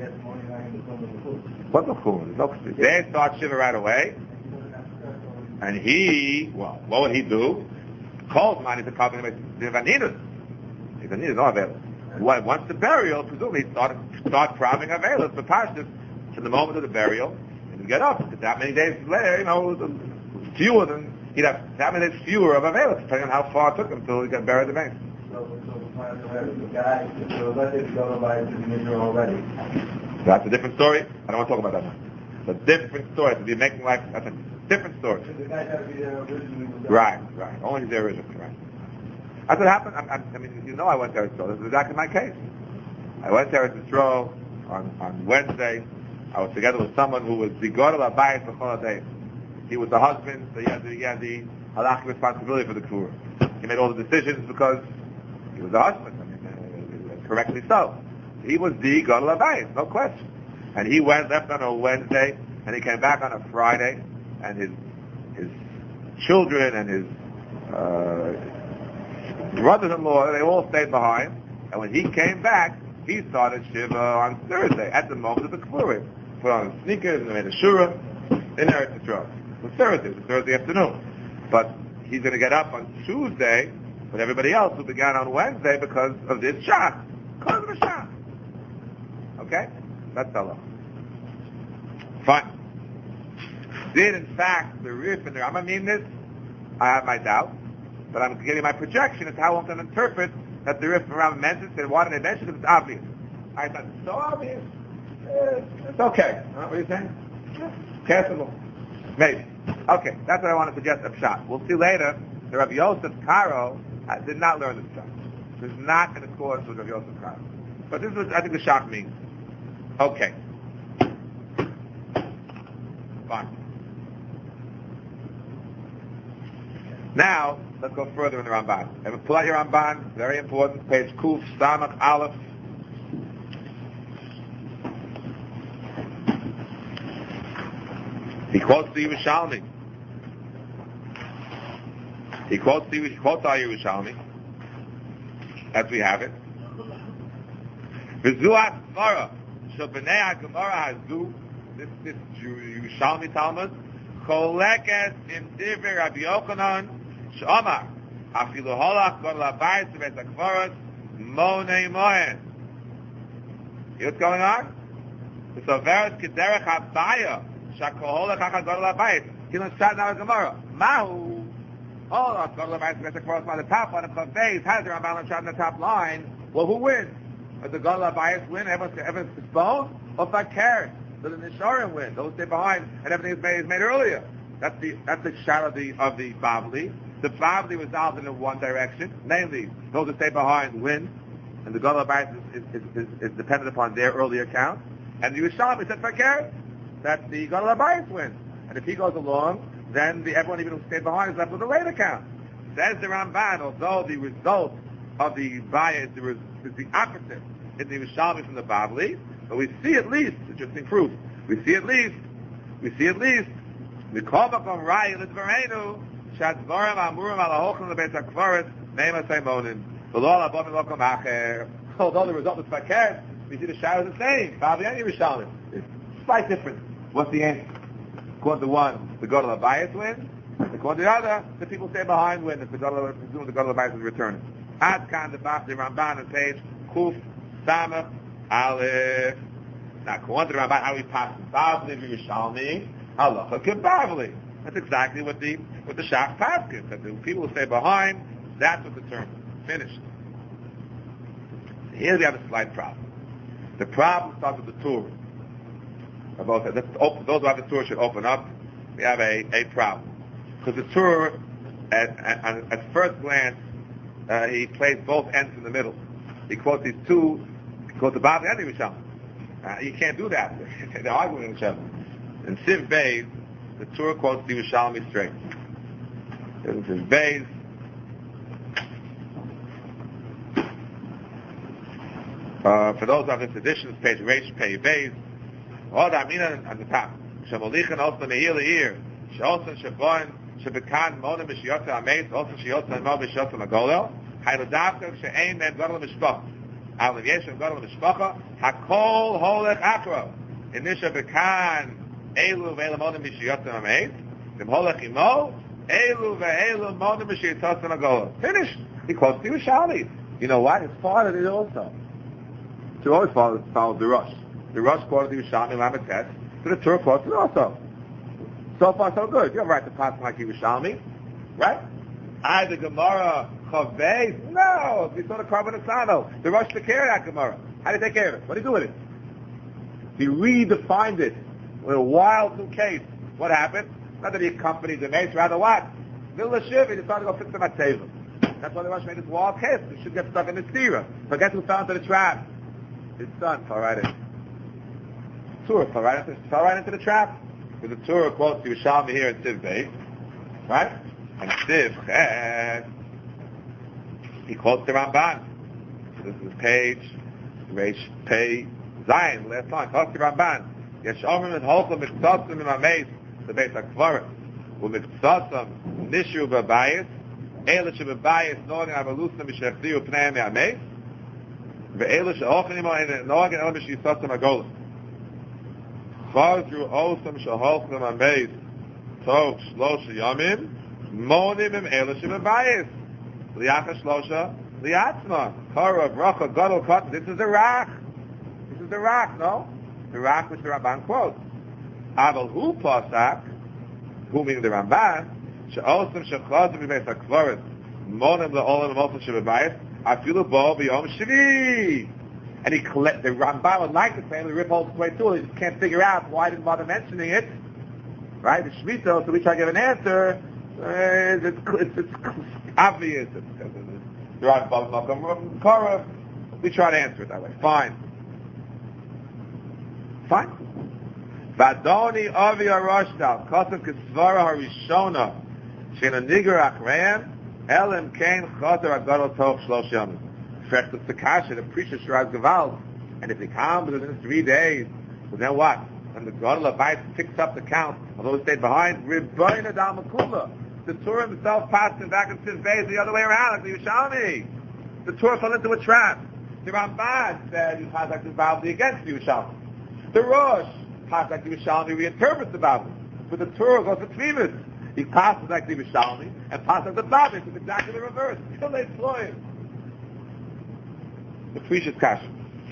Speaker 1: What's the chum? They start Shiva right away, and what would he do? Calls man is a carbon the Vanidus. The Vanidus are available. Once the burial, presumably he start cramming available for Pashtus to the moment of the burial, and get up. That many days later, fewer than he'd have that many days fewer of available, depending on how far it took him till he got buried in the bank. That's a different story. I don't want to talk about that now. It's a different story. So you're making life, that's a different story. Right. Only he's there originally, right. That's what happened. I went to Eretz Yisrael. This is exactly my case. I went to Eretz Yisrael on Wednesday. I was together with someone who was the Gadol Abayis B'chol HaDeis. He was the husband, so he had the halachic responsibility for the Kura. He made all the decisions because he was the husband. Correctly so. He was the Gadol Abayis, no question. And he left on a Wednesday, and he came back on a Friday, and his children and his brothers-in-law, they all stayed behind. And when he came back, he started Shiva on Thursday, at the moment of the K'purim. Put on sneakers and made a shura in Eretz Yisrael. It was Thursday afternoon. But he's going to get up on Tuesday with everybody else who began on Wednesday because of this shach. Because of the shach. Okay? That's the law. Fine. Did in fact the Rif and the Rambam mean this? I have my doubt. But I'm giving my projection as to how one can interpret that the Rif and the Rambam meant it. They wanted to mention it. It's obvious. I thought it's so obvious. It's okay. What are you saying? Passable. Maybe. Okay, that's what I want to suggest of Pshat. We'll see later. The Rabbi Yosef Karo did not learn the Pshat. It's not in accordance with Rabbi Yosef Karo. But this is what I think the Shach means. Okay. Fine. Now, let's go further in the Ramban. And pull out your Ramban, very important, page Kuf, Samach, Aleph. He quotes the Yerushalmi. He quotes our Yerushalmi, as we have it. V'zuat Svara, Shabbanei HaGemara Hazu, this Yerushalmi Talmud, Choleket in Divrei Rabbi Yochanan, Sh'omar, Afilu Holach, Godel HaBayis, Beis HaKvaros, Monei Mohen. See what's going on? The Soveres Kederech HaBaya, Shakol Holach HaCha Godel HaBayis. Kilon Shad Now Gemara. Mahu. Holach, Godel HaBayis, Beis HaKvaros, on the top line of Chav. How does the Ramban Shad on the top line? Well, who wins? Does the Godel HaBayis win? Everyone's exposed? Or Fakir? So the Nisharim win. Those stay behind, and everything is made earlier. That's the shot of the Bavli. The Bavli resolved in one direction, namely those that stay behind win, and the Gadol HaBayis is dependent upon their earlier count. And the Yerushalmi said Fakir that the Gadol HaBayis wins, and if he goes along, then everyone even who stayed behind is left with a later count. Says the Ramban, although the result of the Bayis is the opposite in the Yerushalmi from the Bavli. But we see at least, interesting proof, we see at least, the Kovakom Rai L'Dvarenu, Shadvarim Amurim Alahochim L'Beis HaKvaris, Neima Seimonim, V'lo L'Abom L'Okom Acher. Although the result is Fakir, we see the shadow is the same. Bavli and Yerushalmi. Slight difference. What's the answer? According to one, the Gadol HaBayis wins. According to the other, the people stay behind win. If the Gadol HaBayis is returning. Ad Kan the Ramban on page Kuf Samach Aleph. Now, according to the Ramban, how we pass Bavli Yerushalmi, Halacha K'Bavli. That's exactly what the Shach passes. That the people who stay behind, that's what the term is. Finished. Here we have a slight problem. The problem starts with the Torah. Those who have the Torah should open up. We have a problem. Because the Torah, at first glance, he plays both ends in the middle. He quotes these two, he quotes the Bavli and the Yerushalmi. You can't do that. They're arguing with each other. In Siv Beis, the Torah quotes the Yerushalmi straight. In Siv Beis, for those of this edition, it's page Reish Pei Beis. Od Amina on the top. Shemolichan also Meir Leir. Sheosan Shebon Shebekan Mona Mishiyotza Ameis. Also Shiyotza Mo Mishiyotza Magolel. Haylodavka She'ein Men Godel Mishpach. Alam Yeshem Godel Mishpacha. Hakol Holech Akro. Inisha Bekan Elu Ve'elu Mona Mishiyotza Ameis. Dem Holech Imo. Elu Ve'elu Mona Mishiyotza Magolel. Finished. He quotes the Yerushalmi. You know what? His father did it also. To always follow the Rosh. The Rosh quoted the Yerushalmi Lamatet, so the Torah quotes it also. So far, so good. You have a right to pass like Yerushalmi, right? The Gemara Chavei? No, we saw the Karban Asano. The Rosh took care of that Gemara. How did he take care of it? What did he do with it? He redefined it with a wild new case. What happened? Not that he accompanied the mace, rather what? Middle of Shiv, he decided to go fix the Matzeva. That's why the Rosh made this wild case. He should get stuck in the stira. But guess who fell into the trap? His son fell right in. Torah fell right into the trap. Because the Torah quotes the Yerushalmi here in Siv Beis, right? And Siv Chet, he quotes the Ramban. So this is page Reish Pei Zayin, last line. Quotes the Ramban. Yesh Omrim and Holchem Miktsasim in Ameis, the Beis HaKvarim. U'Miktsasim Nishu B'Bayis, Eila She'B'Bayis Nogen Avalusna Mishachziu Pnei Me'ameis, Ve'eila She'Ochen Imo Nogen El Mishyisasim Agolim. Chazru Osam Sheholchem Ameis, Tov Shlosha Yamim, Monim Im Eila She'B'Bayis, Liacha Shlosha, Liatzma, Kara, Bracha, Gadol, Kat. This is the Rak. This is the Rak, no? The Rak which the Ramban quotes. Aval Hu Pasak, who meaning the Ramban, She'osam Shechazim B'Beis HaKvaris, Monim Le'olam Osam She'B'Bayis, Afilu Bo B'Yom Shvi. And the Ramban would like to claim the Rip holds way too. He just can't figure out why he didn't bother mentioning it. right? The Shemitah, so we try to give an answer, it's obvious. There are Makom Korah. We try to answer it that way. Fine. Vadoni Avi Aroshdal Kosav Kisvara Harishona Shena Niger Achreim Elim Kain Choter Agadol Tov Shlosh Yom. Frecht the Kasha, the Prisha Shiraz Gevald, and if he comes within 3 days, well then what? When the Gadol Abayis picks up the count of those who stayed behind, Rebbeinu Dal Makula. The Torah himself passed him back in Siv Beis the other way around, like the Yerushalmi. The Torah fell into a trap. The Ramban said you pass like the Bavli against the Yerushalmi. The Rosh passed like the Yerushalmi, reinterprets the Bavli. But the Torah goes for Tzivis. He passes like the Yerushalmi and passes like the Bavli. It's exactly the reverse. Still they employ him. The Prisha's Kasha.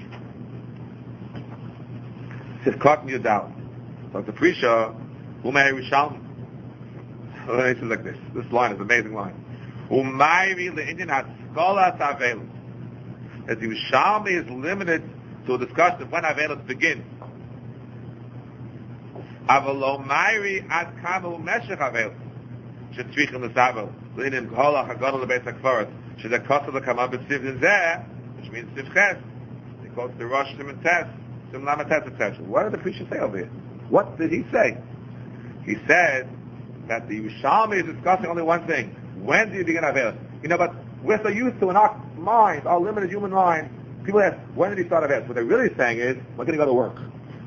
Speaker 1: Sivkot Yudal. So the Prisha, Umay Yerushalmi. It says like this. This line is an amazing line. Umayri the Indian has scholas avelis. As Yerushalmi is limited to a discussion of when avelis begins. Avalo Mayri ad kamu meshech avelis. Shetrichim l'savel. L'inin k'holach hagadol l'beis hakfaret. Shedakot l'kamam b'sivin zeh, which means sivches. He quotes the Rosh Simon Tes, Sim Lama Tes, etc. What did the preacher say over here? What did he say? He said that the Yerushalmi is discussing only one thing. When do you begin Avelis? But we're so used to in our mind, our limited human mind, people ask, when did he start Avelis? What they're really saying is, when did he go to work?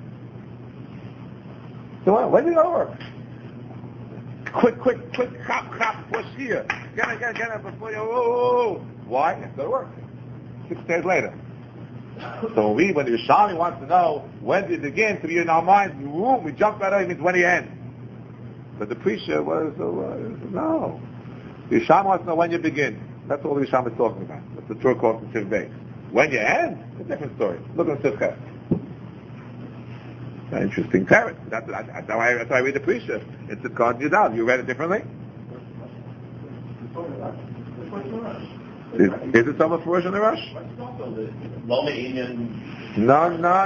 Speaker 1: So when did he go to work? Quick, hop, push here. Get it before you, whoa. Why? He has to go to work. 6 days later. So when the Yerushalmi wants to know, when did it begin, to be in our minds, we jump right over, it means when he ends. But the Prisha was, no. The Yerushalmi wants to know when you begin. That's all the Yerushalmi is talking about. That's the Torah calls in Siv Beis. When you end, it's a different story. Look at Siv Ches. An interesting parrot. That's how I read the Prisha. It's a card Yudal. You read it differently? Is it somewhat for Rosh in the Rush? No.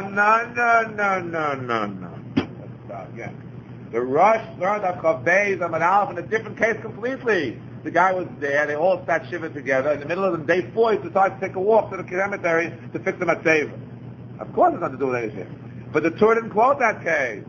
Speaker 1: Again. The Rush learned of Chav Beis and Aleph in a different case completely. The guy was there, they all sat shiva together. In the middle of the day 4, he decided to take a walk to the cemetery to fix them at Seva. Of course it's nothing to do with anything. But the Torah didn't quote that case.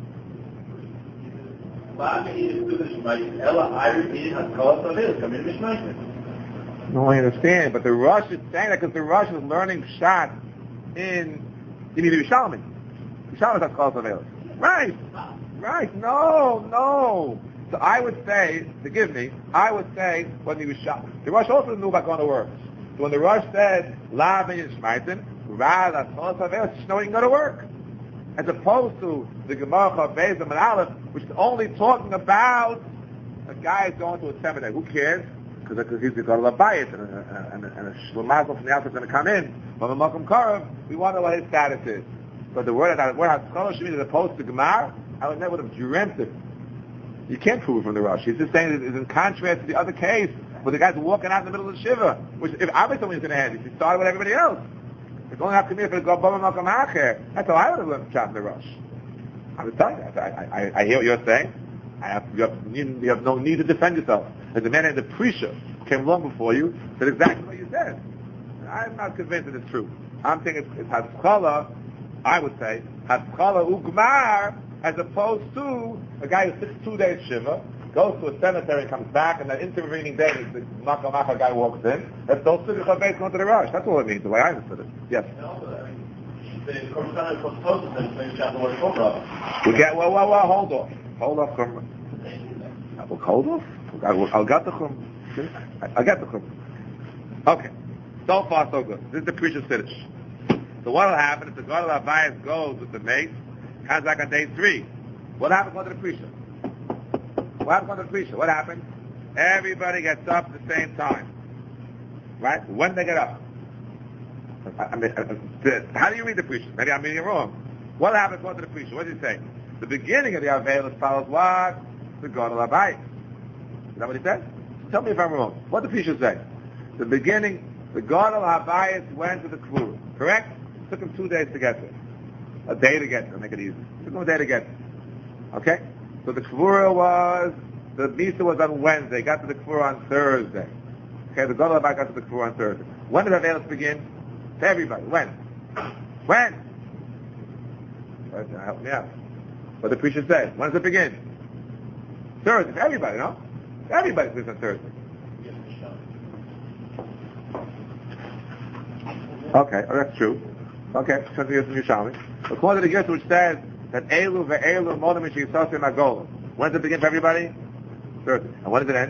Speaker 1: No, I understand, but the Rush is saying that because the Rush is learning Pshat in the Yerushalmi. Yerushalmi is not called Avelis. Right, no. So I would say, forgive me, when the Rush also knew about going to work. So when the Rush said, La ben Yishmaitin, rather than Cholos Avelis, you know he can go to work. As opposed to the Gemara Chav Beis and Aleph, which is only talking about a guy going to a cemetery. Who cares? Because he's going to go to Labayit and a Shlomazal from the outside is going to come in. But the Makom Korah, we want to know what his status is. But the word has scholarship as opposed to Gemara, I would never have dreamt it. You can't prove it from the Rush. He's just saying it's in contrast to the other case where the guy's walking out in the middle of the Shiva, which if obviously he's going to end, he started with everybody else. It's only have to be for the Gabba Makom Acher. That's how I would have learned to chat in the Rush. I would tell you. I hear what you're saying. You have no need to defend yourself. As the man in the Prisha came along before you, said exactly what you said. I'm not convinced that it's true. I'm thinking it's Haskala, I would say, Haskala Ugmar, as opposed to a guy who sits 2 days Shiva, goes to a cemetery and comes back, and that intervening day, the Makom Acher guy walks in, that's those two Chav Beis going to the Rush. That's all it means, the way I understood it. Yes.
Speaker 2: The correspondent was supposed to say the word Chumrah.
Speaker 1: Hold off, Chumrah. Hold off? I'll get the Chumrah. Okay. So far, so good. This is the Prisha's finish. So what will happen if the Gadol Abayis goes with the mace, comes back on day 3? What happens under the Prisha? What happens? Everybody gets up at the same time. Right? When they get up? How do you read the Prisha? Maybe I'm reading it wrong. What happens under the Prisha? What does he say? The beginning of the Avelis follows what? The Gadol Abayis. Is that what he said? Tell me if I'm wrong. What did the Prisha say? The beginning, the Gadol Abayis went to the Kvura. Correct? It took him 2 days to get there. A day to get there, make it easy. It took him a day to get there. Okay? So the Kvura the Misa was on Wednesday, got to the Kvura on Thursday. Okay, the Gadol Habay got to the Kvura on Thursday. When did Avelis begin? To everybody. When? Help me out. What the preacher said. When does it begin? Thursday. For everybody, no? Everybody begins on Thursday. Okay, that's true. Okay, something else from Yerushalmi. According to the Gersa, which says that Elu ve'elu modem mishiyisasim agola. When does it begin for everybody? Thursday. And when does it end?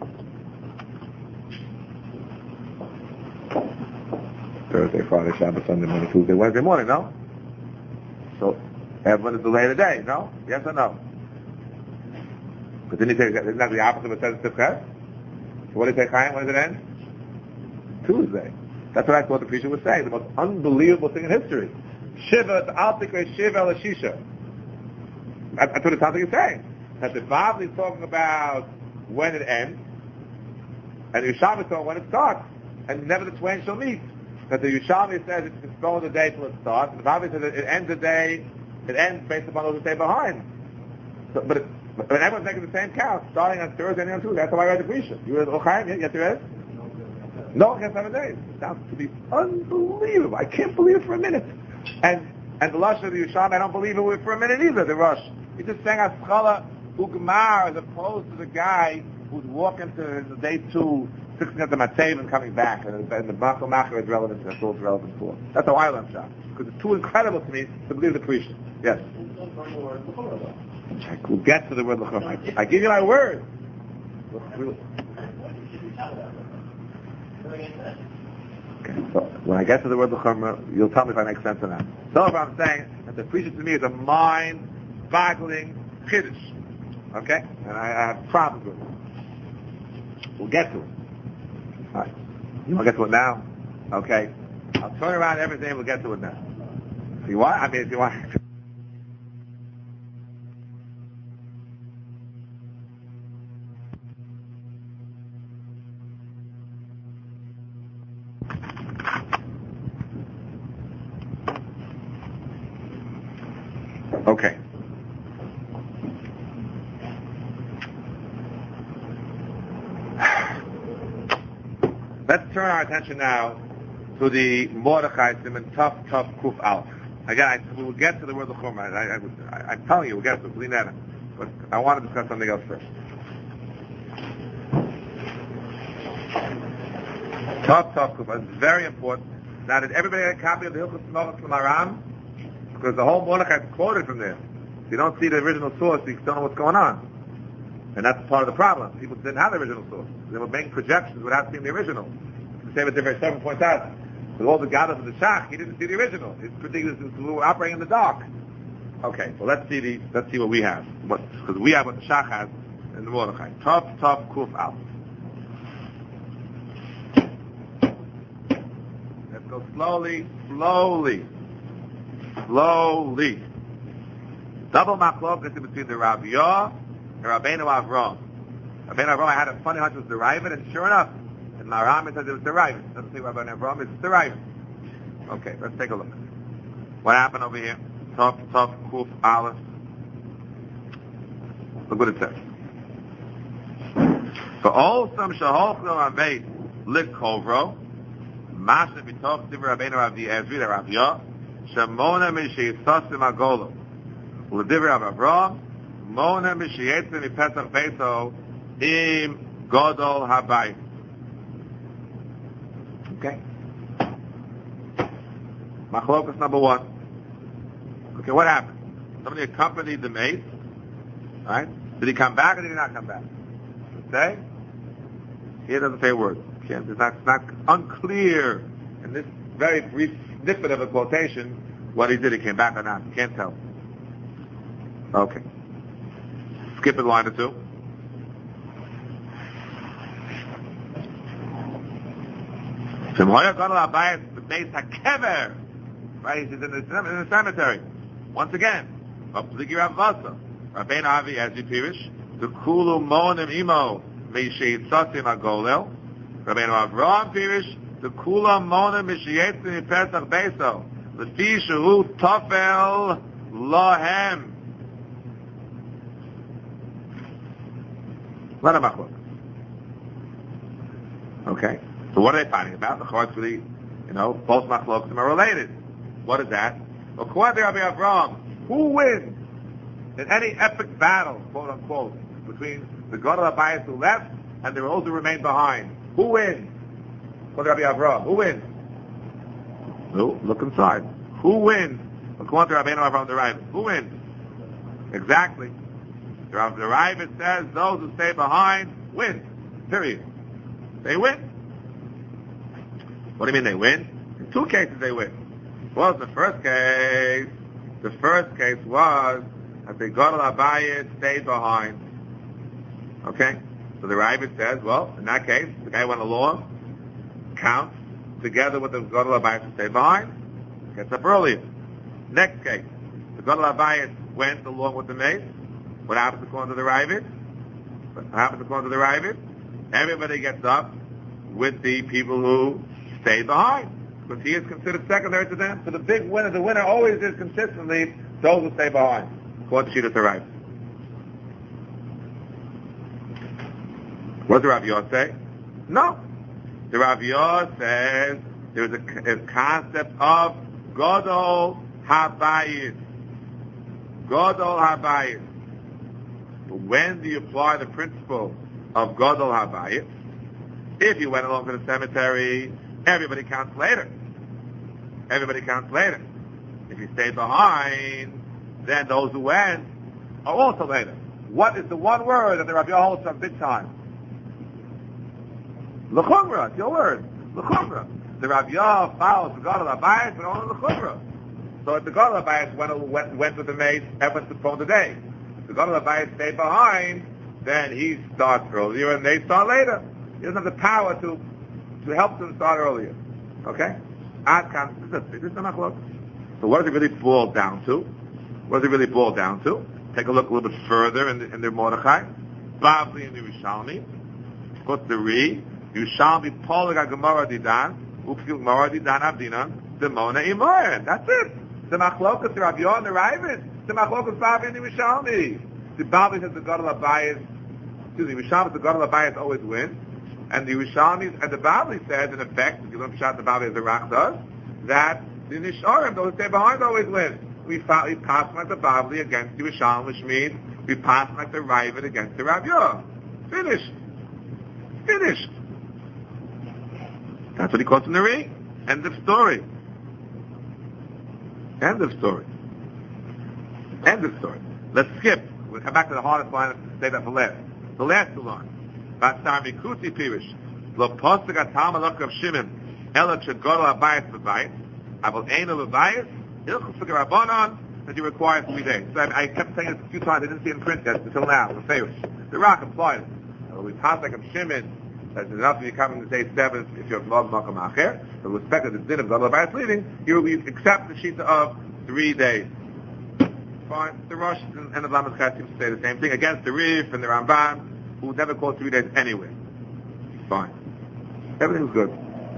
Speaker 1: Thursday, Friday, Shabbat, Sunday, Monday, Tuesday, Wednesday morning, no? So, everyone is delayed a day, no? Yes or no? But didn't he say, isn't that the opposite of what it says in Tifches? So what did he say, Chaim? When does it end? Tuesday. That's what I thought the preacher was saying, the most unbelievable thing in history. Shiva, the Altikre, Shiva, La Shisha. That's what it sounds like he's saying. That the Bible is talking about when it ends, and the Yerushalmi is talking when it starts, and never the twain shall meet. That the Yerushalmi says it's postponed the day till it starts, and the Bible says it ends the day, it ends based upon those who stay behind. So, but everyone's making the same count, starting on Thursday and on Tuesday. That's how I read the Prisha. You read Ochaim? Yes, you read? No, against 7 days. It sounds to be unbelievable. I can't believe it for a minute. And the Lush of the Yerushalmi, I don't believe it for a minute either, the Rush. He's just saying Aschala Ugmar as opposed to the guy who's walking to the day 2, fixing up the Matzev and coming back. And the Makel Macher is relevant, that's all it's relevant for. That's how I learned shot. Because it's too incredible to me to believe the Prisha. Yes? We'll get to the word L'chum. I give you my word. Okay, so when I get to the word L'chum, you'll tell me if I make sense or not. So if I'm saying that the Prisha to me is a mind-boggling Kiddush. Okay? And I have problems with it. We'll get to it. Alright. You want to get to it now? Okay. I'll turn around everything and we'll get to it now. If you want, if you want. Okay. Let's turn our attention now to the Mordechai Simon Tough Kuf Alf. Again, we will get to the word L'chum. I'm telling you, we'll get to it. Believe that. But I want to discuss something else first. Tough Kuf. It's very important. Now, did everybody get a copy of the Hilchos Menuchos Maram? Because the whole Mordechai is quoted from there. If you don't see the original source, you don't know what's going on. And that's part of the problem. People didn't have the original source. They were making projections without seeing the original. The same as Divrei Seven points out. With all the gadol of the Shach, he didn't see the original. His predictions were operating in the dark. Okay, well let's see what we have. Because we have what the Shach has in the Mordechai. Top Kuf Alf. Let's go slowly. Double machlokas in between the Rav Yah and Rabbeinu Avram. Rabbeinu Avram, I had a funny hunch it was derived, and sure enough, in Maram it says it was derived. It doesn't say Rabbeinu Avram, it's derived. Okay, let's take a look. What happened over here? Top Kuf Aleph. Look what it says. For all some shaholchno ameit lit kovro, masha b'tov divrei Rabbeinu Rav Ezri Rav Yah, shemona mishiyisasim agolo. L'divrei Avram, Mona Mishiyetzim Pesach Beito Im Godol Habayit. Okay. Machlokas number 1. Okay, what happened? Somebody accompanied the maid, right? Did he come back or did he not come back? Say? Here doesn't say a word. It's not unclear in this very brief snippet of a quotation what he did. He came back or not. You can't tell. Okay. Skip it line or 2. Right, he's in the cemetery. Once again, Rabbeinu Avi Ezri Pirish, the Kulu Monim Imo Mishiyitzasim Agolel, Rabbeinu Avram Pirish, the Kula Monim Mishiyitzasim Pesach Beso, the Fishu Tofel Lohem. Let a machlok. Okay. So what are they fighting about? The course really, both machlokim are related. What is that? According to Rabbi Avraham, who wins in any epic battle, quote unquote, between the Gadol HaBayis who left and the those who remain behind? Who wins? According to Rabbi Avraham, who wins? No, look inside. Who wins? According to Rabbeinu Avraham the Ravid, who wins? Exactly. The Ravid says those who stay behind win. Period. They win. What do you mean they win? In two cases they win. What was the first case? The first case was that the Gadol HaBayis stayed behind. Okay? So the Ravid says, well, in that case, the guy went along, counts together with the Gadol HaBayis who stayed behind, gets up earlier. Next case, the Gadol HaBayis went along with the mace. What happens according to the Ravid? Everybody gets up with the people who stayed behind, because he is considered secondary to them. So the winner always is consistently those who stay behind. According to Shittas Ravid. What does the Rav Yah say? No. The Rav Yah says there's a concept of Gadol HaBayis. Gadol HaBayis. When do you apply the principle of Gadol HaBayis? If you went along to the cemetery, everybody counts later. If you stayed behind, then those who went are also later. What is the one word that the Rav Yah holds from big time? L'chumra, it's your word. L'chumra. The Rav Yah follows the Gadol HaBayis, but only l'chumra. So if the Gadol HaBayis went with the mace, everyone's postponed the day. If the Gadol HaBayis stayed behind, then he starts earlier and they start later. He doesn't have the power to help them start earlier. Okay? This is the machlok. So what does it really boil down to? Take a look a little bit further in the Mordechai. Bavli and the Yerushalmi. What's the Re? Yerushalmi Polag Gemara Didan. Ukfil Gemara Didan Abdinan. Demona Imoyen. That's it. The machlokas, the Rav Yah and the Ravid. The machlokas Bavli and the Yerushalmi. The Bavli says the Gadol HaBayis. Yerushalmi, the Gadol HaBayis always wins. And the Yerushalmi and the Bavli says, in effect, if you don't shot the Bavli as the Rach does, that the Nisharim, those who stay behind, always win. We pass like the Bavli against the Yerushalmi, which means we pass like the Ravid against the Rav Yah. Finished. That's what he calls in the Re. End of story. Let's skip. We'll come back to the hardest line and save that for last. The last two lines. Basar Mikuti Pirish. Lo postig atam alok of Shimon. Ela Gadol HaBayis B'bayis. Aval Eino B'bayis. Ilchus Rabbanon. That you require 3 days. So I kept saying this a few times. I didn't see it in print yet until now. The favorites. The Rock applied it. We pass like of Shimon. That's enough if you come in the day 7 if you're Vlog Makam Acher. But with respect to the din of Gadol HaBayis leaving, you will accept the sheet of 3 days. Fine. The Rosh and the Lamed Chet seem to say the same thing against the Rif and the Ramban, who would never call 3 days anyway. Fine. Everything's good.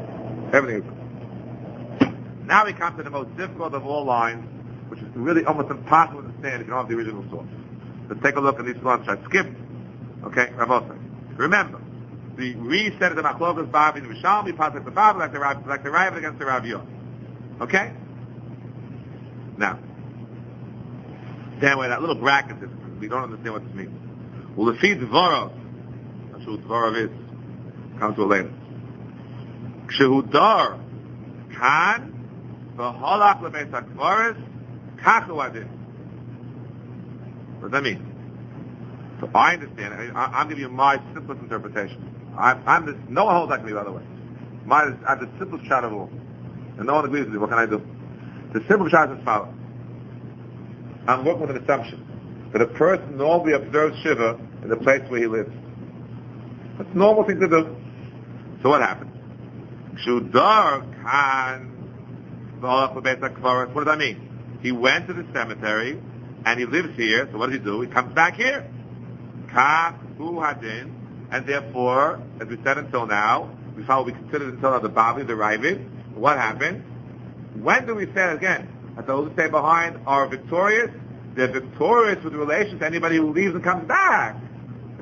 Speaker 1: Now we come to the most difficult of all lines, which is really almost impossible to understand if you don't have the original source. Let's take a look at these lines which I skipped. Okay, Rav Osai. Remember, the Re said the Machlokas Bavli and Yerushalmi pass like the Bavli, like the Ravid against the Rav Yah. Okay? Now, stand where that little bracket is. We don't understand what this means. Well, the feed Dvorov. Not sure what Dvorov is. Come to it later. Kshehudar kan v'holach lebeis hakvaris kachu adin. What does that mean? So I understand. I'm giving you my simplest interpretation. No one holds that to me, by the way. I have the simplest shot of all. And no one agrees with me. What can I do? The simple shot is as follows. I'm working with an assumption that a person normally observes Shiva in the place where he lives. That's a normal thing to do. So what happened? Shudar kan v'holach lebeis hakvaris. What does that mean? He went to the cemetery and he lives here. So what does he do? He comes back here. Kahu hadin, and therefore, as we said until now, we considered until now the Bavli, the Ravid. What happened? When do we say again that those who stay behind are victorious? They're victorious with relation to anybody who leaves and comes back. It's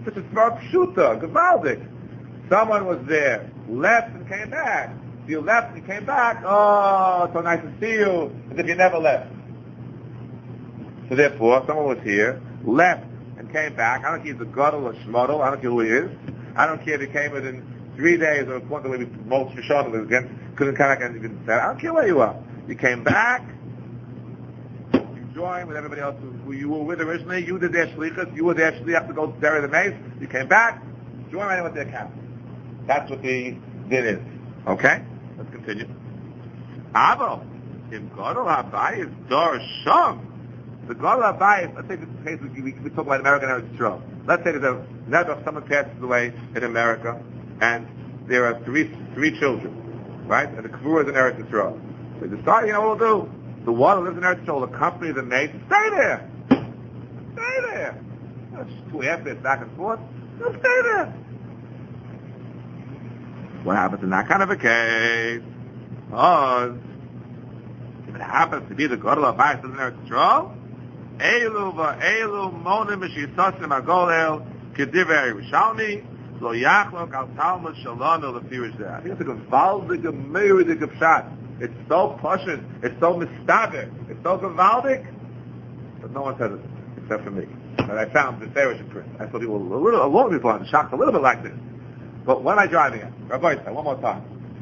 Speaker 1: This is Svar Pshuta, Gavaldik. Someone was there, left and came back. If you left and came back, oh, so nice to see you, as if you never left. So therefore, someone was here, left and came back. I don't care if he's a Gadol or Shmodel, I don't care who he is. I don't care if he came within 3 days or according to the way we most Rishon was again, couldn't come back and even said, I don't care where you are. You came back, you joined with everybody else who you were with originally, you did their shlichus, you were their shliach to go bury the mace, you came back, join right in with their camp. That's what the din is. Okay? Let's continue. Avo, im Gadol Habayis Dor Sham. The Gadol Habayis, let's say this is the case we talk about American Eretz Yisrael. Let's say there's a never someone passes away in America, and there are three children, right? And the Kavur is in Eretz Yisrael. They decide, you know what we'll do? The water lives in Eretz Yisrael, the company, the maid, stay there! Stay there! That's 2 airfares back and forth. They'll stay there. What happens in that kind of a case? If it happens to be the Gadol Habayis in Eretz Yisrael, Eilu va'eilu monim v'shisasim agolel k'divrei Yerushalmi lo yachlok al talmud shalanu l'firish there. I think it's a gewaldige, meidige pshat. It's so pushing, it's so mistaber, it's so gewaldig, but no one says it except for me. And I found the Farish print. I saw people a lot before, I'm shocked a little bit like this. But what am I driving at? Rabbi, one more time.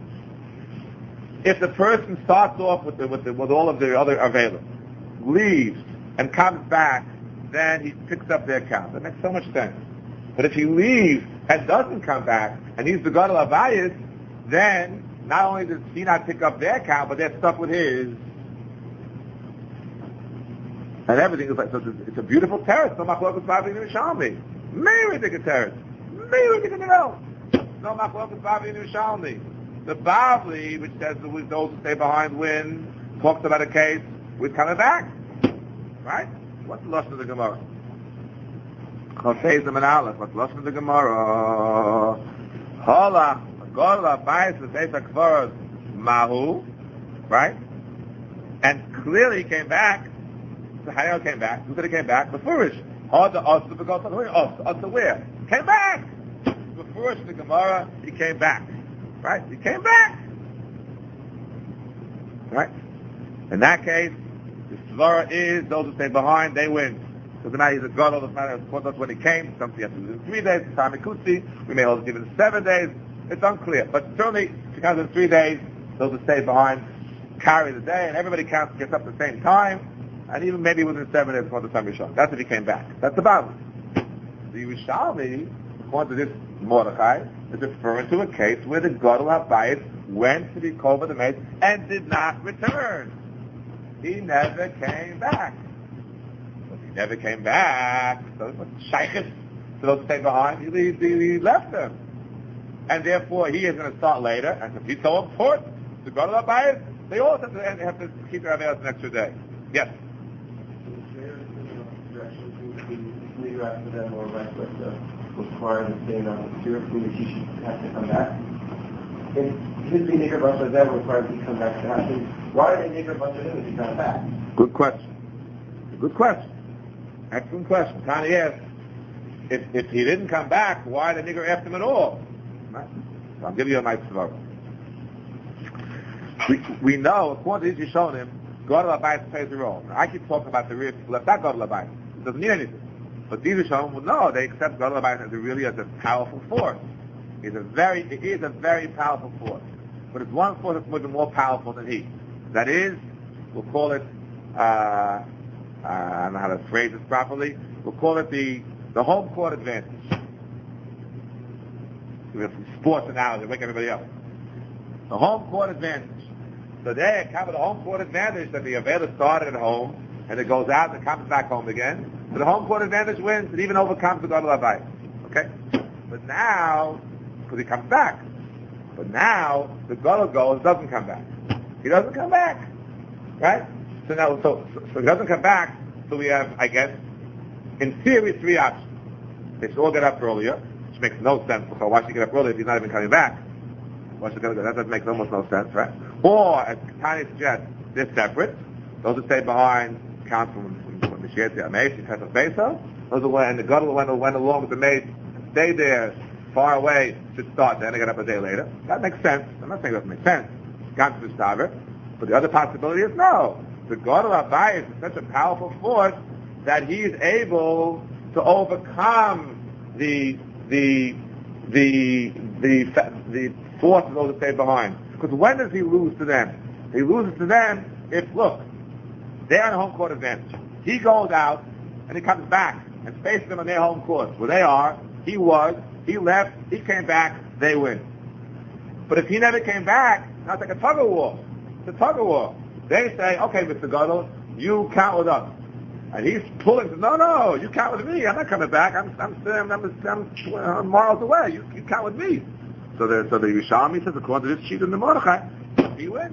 Speaker 1: If the person starts off with all of the other available, leaves and comes back, then he picks up their count. That makes so much sense. But if he leaves and doesn't come back, and he's the Gadol Habayis, then not only does he not pick up their count, but they're stuck with his. And everything is like, so it's a beautiful terrace. No machlokas b'avim Yerushalmi. Meiri dik terrace. Meiri dik no. No machlokas b'avim Yerushalmi. The Bavli, which says those who stay behind win, talks about a case with coming back. Right? What's the lashon of the Gemara? Chosei Zeman Aleph. What's the lashon of the Gemara? Hola, Gadol Habayis v'Beis HaKvaros Mahu. Right? And clearly he came back. So Hanel came back. Who said he came back? Befurish. Hada Osa v'Gadol Habayis. Osa where? Came back. Befurish in the Gemara, he came back. Right? He came back. Right? In that case, the svara is those who stay behind, they win. Doesn't matter, he's a Gadol, doesn't matter when he came, something you have to do in 3 days, Tamikusi, we may also give it in 7 days, it's unclear. But certainly, if it comes in 3 days, those who stay behind carry the day, and everybody gets up at the same time, and even maybe within 7 days before the time Rishon. That's if he came back. That's the Bible. The Yerushalmi, according to this Mordechai, is referring to a case where the Gadol Habayis went to be called by the maid and did not return. He never came back. But he never came back. So it was shaykhis to those who stayed behind. He left them. And therefore he is going to start later. And if he's so important, the Gadol Habayis, they all have to keep their avails an extra day. Yes?
Speaker 3: After them or vice versa, require the same amount of pure food, he should have to come back. If his being nigger bunch of them requires he to come back to happen, why are they nigger bunch of him if he's not back?
Speaker 1: Good question. Good question. Excellent question. Tani asked, if he didn't come back, why the nigger asked him at all? Right? So I'll give you a nice svara. We know, according to Yishonim, Gadol Habayis plays a role. Now, I keep talking about the real people left out Gadol Habayis. It doesn't mean anything. But these Rishonim will know they accept Gadol Habayis as a powerful force. It is a very powerful force. But it's one force that's much more powerful than he. That is, we'll call it, I don't know how to phrase this properly, we'll call it the home court advantage. We have some sports analogy to wake everybody up. The home court advantage. So they cover the home court advantage that the Aveda started at home, and it goes out and comes back home again. So the home court advantage wins. It even overcomes the Gadol Habayis. Okay? But now, because he comes back. But now, the Gadol goes, doesn't come back. He doesn't come back. Right? So now, so he doesn't come back, so we have, I guess, in theory, 3 options. They should all get up earlier, which makes no sense. So why should he get up earlier if he's not even coming back? Why should he get up? That doesn't make almost no sense, right? Or, as Tani suggests, they're separate. Those who stay behind count from the Shiyat Yamesh, Pesach Besa. Those who went, and the Gadol went along with the maid stayed there far away should start then and get up a day later. That makes sense. I'm not saying it doesn't make sense. Gant V'Staver. But the other possibility is no. The Gadol Abayis is such a powerful force that he is able to overcome the force of those that stay behind. Because when does he lose to them? He loses to them if, look, they're on home court advantage. He goes out and he comes back and faces them on their home court. Where they are, he left, he came back, they win. But if he never came back, now it's like a tug of war. It's a tug of war. They say, okay, Mr. Gadol, you count with us. And he's pulling, no, you count with me. I'm not coming back. I'm miles away. You count with me. So the Yerushalmi says, according to this sheet in the Mordechai, he wins.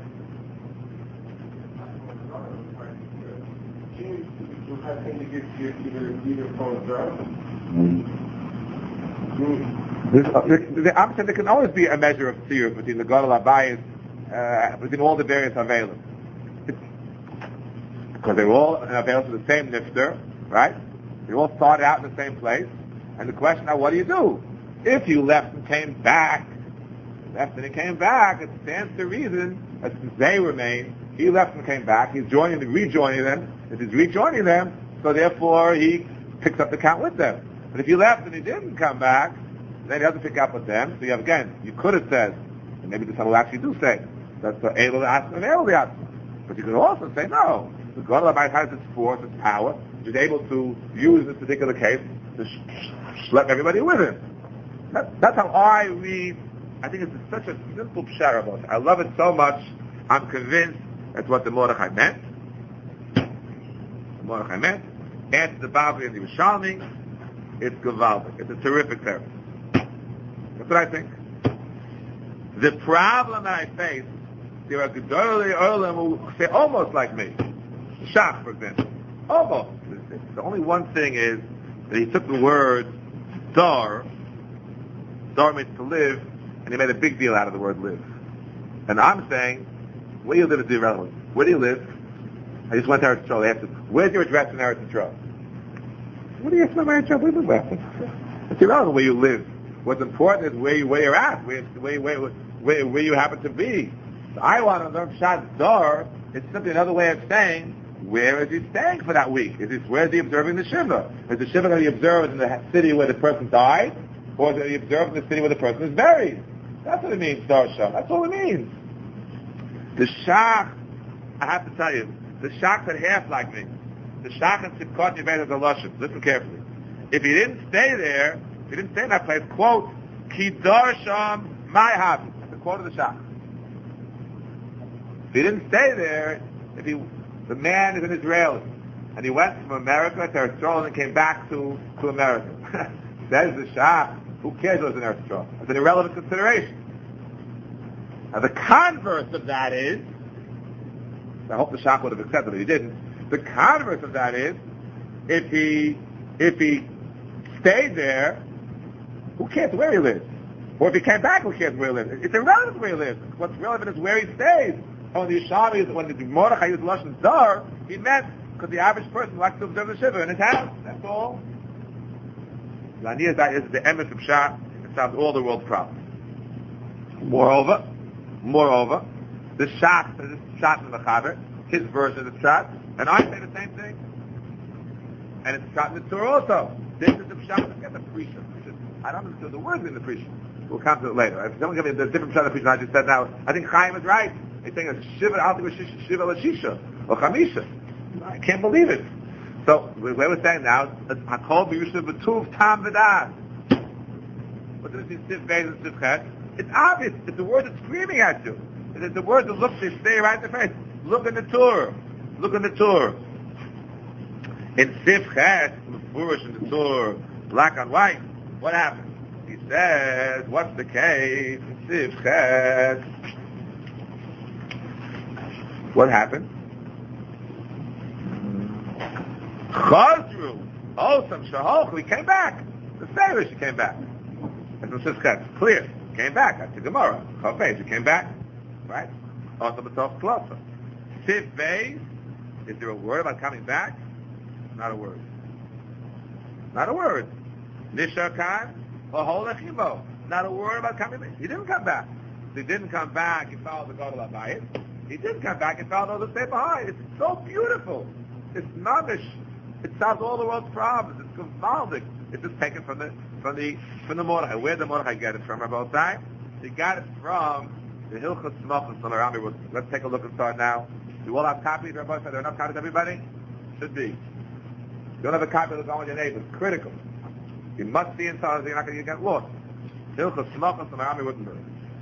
Speaker 1: I'm saying there can always be a measure of fear between the Gadol Abayis, between all the various available. Because they were all available to the same nifter, right? They all started out in the same place. And the question now, what do you do? If you left and came back, it stands to reason that since they remain, he left and came back, he's rejoining them. If he's rejoining them, so therefore he picks up the count with them. But if you left and he didn't come back, then he doesn't pick up with them. So you could have said, and maybe some will actually do say, that's the able to ask and able to ask. But you could also say, no, the Gadol Abayis has its force, its power, he's able to use this particular case to schlep everybody with him. That's how I read. I think it's such a simple psharabot. I love it so much. I'm convinced that's what the Mordechai meant. Answer the Bavli and the Yerushalmi. It's Gavaldik. It's a terrific therapy. That's what I think. The problem that I face, there are Gedolei Olam who say almost like me. Shach, for example. Almost. The only one thing is that he took the word dar means to live, and he made a big deal out of the word live. And I'm saying, where you live is irrelevant. Where do you live? I just went to Eretz Yisrael. They asked him, where's your address in Eretz Yisrael? What do you ask about Eretz Yisrael? Where do you live? It's irrelevant where you live. What's important is where you're at, where you happen to be. So I want to learn Pshat Dar. It's simply another way of saying, where is he staying for that week? Where is he observing the Shiva? Is the Shiva going to be observed in the city where the person died? Or is it observed in the city where the person is buried? That's what it means, Dar Sham. That's all it means. The Shach, I have to tell you, the Shach said half like me. The Shach and Sibkot Yeved has a Lashon. Listen carefully. If he didn't stay there, if he didn't stay in that place, quote, Ki Dar Sham my habi. That's the quote of the Shach. If he didn't stay there, the man is an Israeli, and he went from America to Eretz Yisrael and came back to America. Says the Shach, who cares what's in Eretz Yisrael? It's an irrelevant consideration. Now the converse of that is, I hope the Shach would have accepted it, he didn't. The converse of that is, if he stayed there, who cares where he lives? Or if he came back, who cares where he lives? It's irrelevant where he lives. What's relevant is where he stays. When the Mordechai used Lashon Dar, he meant because the average person likes to observe the Shiva in his house. That's all. That is the emes of Pshat. It solves all the world's problems. Moreover, the Shach says it's Pshat in the Chaver, his version of the Pshat, and I say the same thing. And it's Pshat in the Torah also. This is the Pshat. Let's get the Prisha. I don't understand the words in the Prisha. We'll come to it later. If someone give me the different Pshat of the Prisha I just said now, I think Chaim is right. He's saying it's Shiva, I don't think it's Shiva Lashisha, or Chamisha. I can't believe it. So, what we're saying now, Hakol B'Yusha B'Tuv Tam V'Das. What does it mean, Sif Beis and Sif Chet? It's obvious. It's the word that's screaming at you. It's the word that looks, they stay right in the face. Look in the Torah. In Sif Chet, Mufurish in the Torah, black on white, what happens? He says, what's the case in Sif Chet? What happened? Chazru, some Shahoch, he came back. The Seirish, he came back. That's what says clear. Came back. That's the Gemara. Chafez, he came back. Right? Also, B'toch Klosa. Sif Beis, is there a word about coming back? Not a word. Nishar Khan, Not a word about coming back. He didn't come back. He didn't come back. He followed the God of Abayis. He didn't come back. He followed the stay behind. It's so beautiful. It's navish. It solves all the world's problems. It's gewaldic. It's just taken from the Mordechai. Where did Mordechai get it from? About time? He got it from the Hilchos Smachos from Rami. Let's take a look and start now. You all have copies, Rabbi? Are there enough copies, everybody? Should be. You don't have a copy, look on your neighbor. It's critical. You must be inside, or you're not going to get lost. Hilchos Smachos from Rami Wittenberg.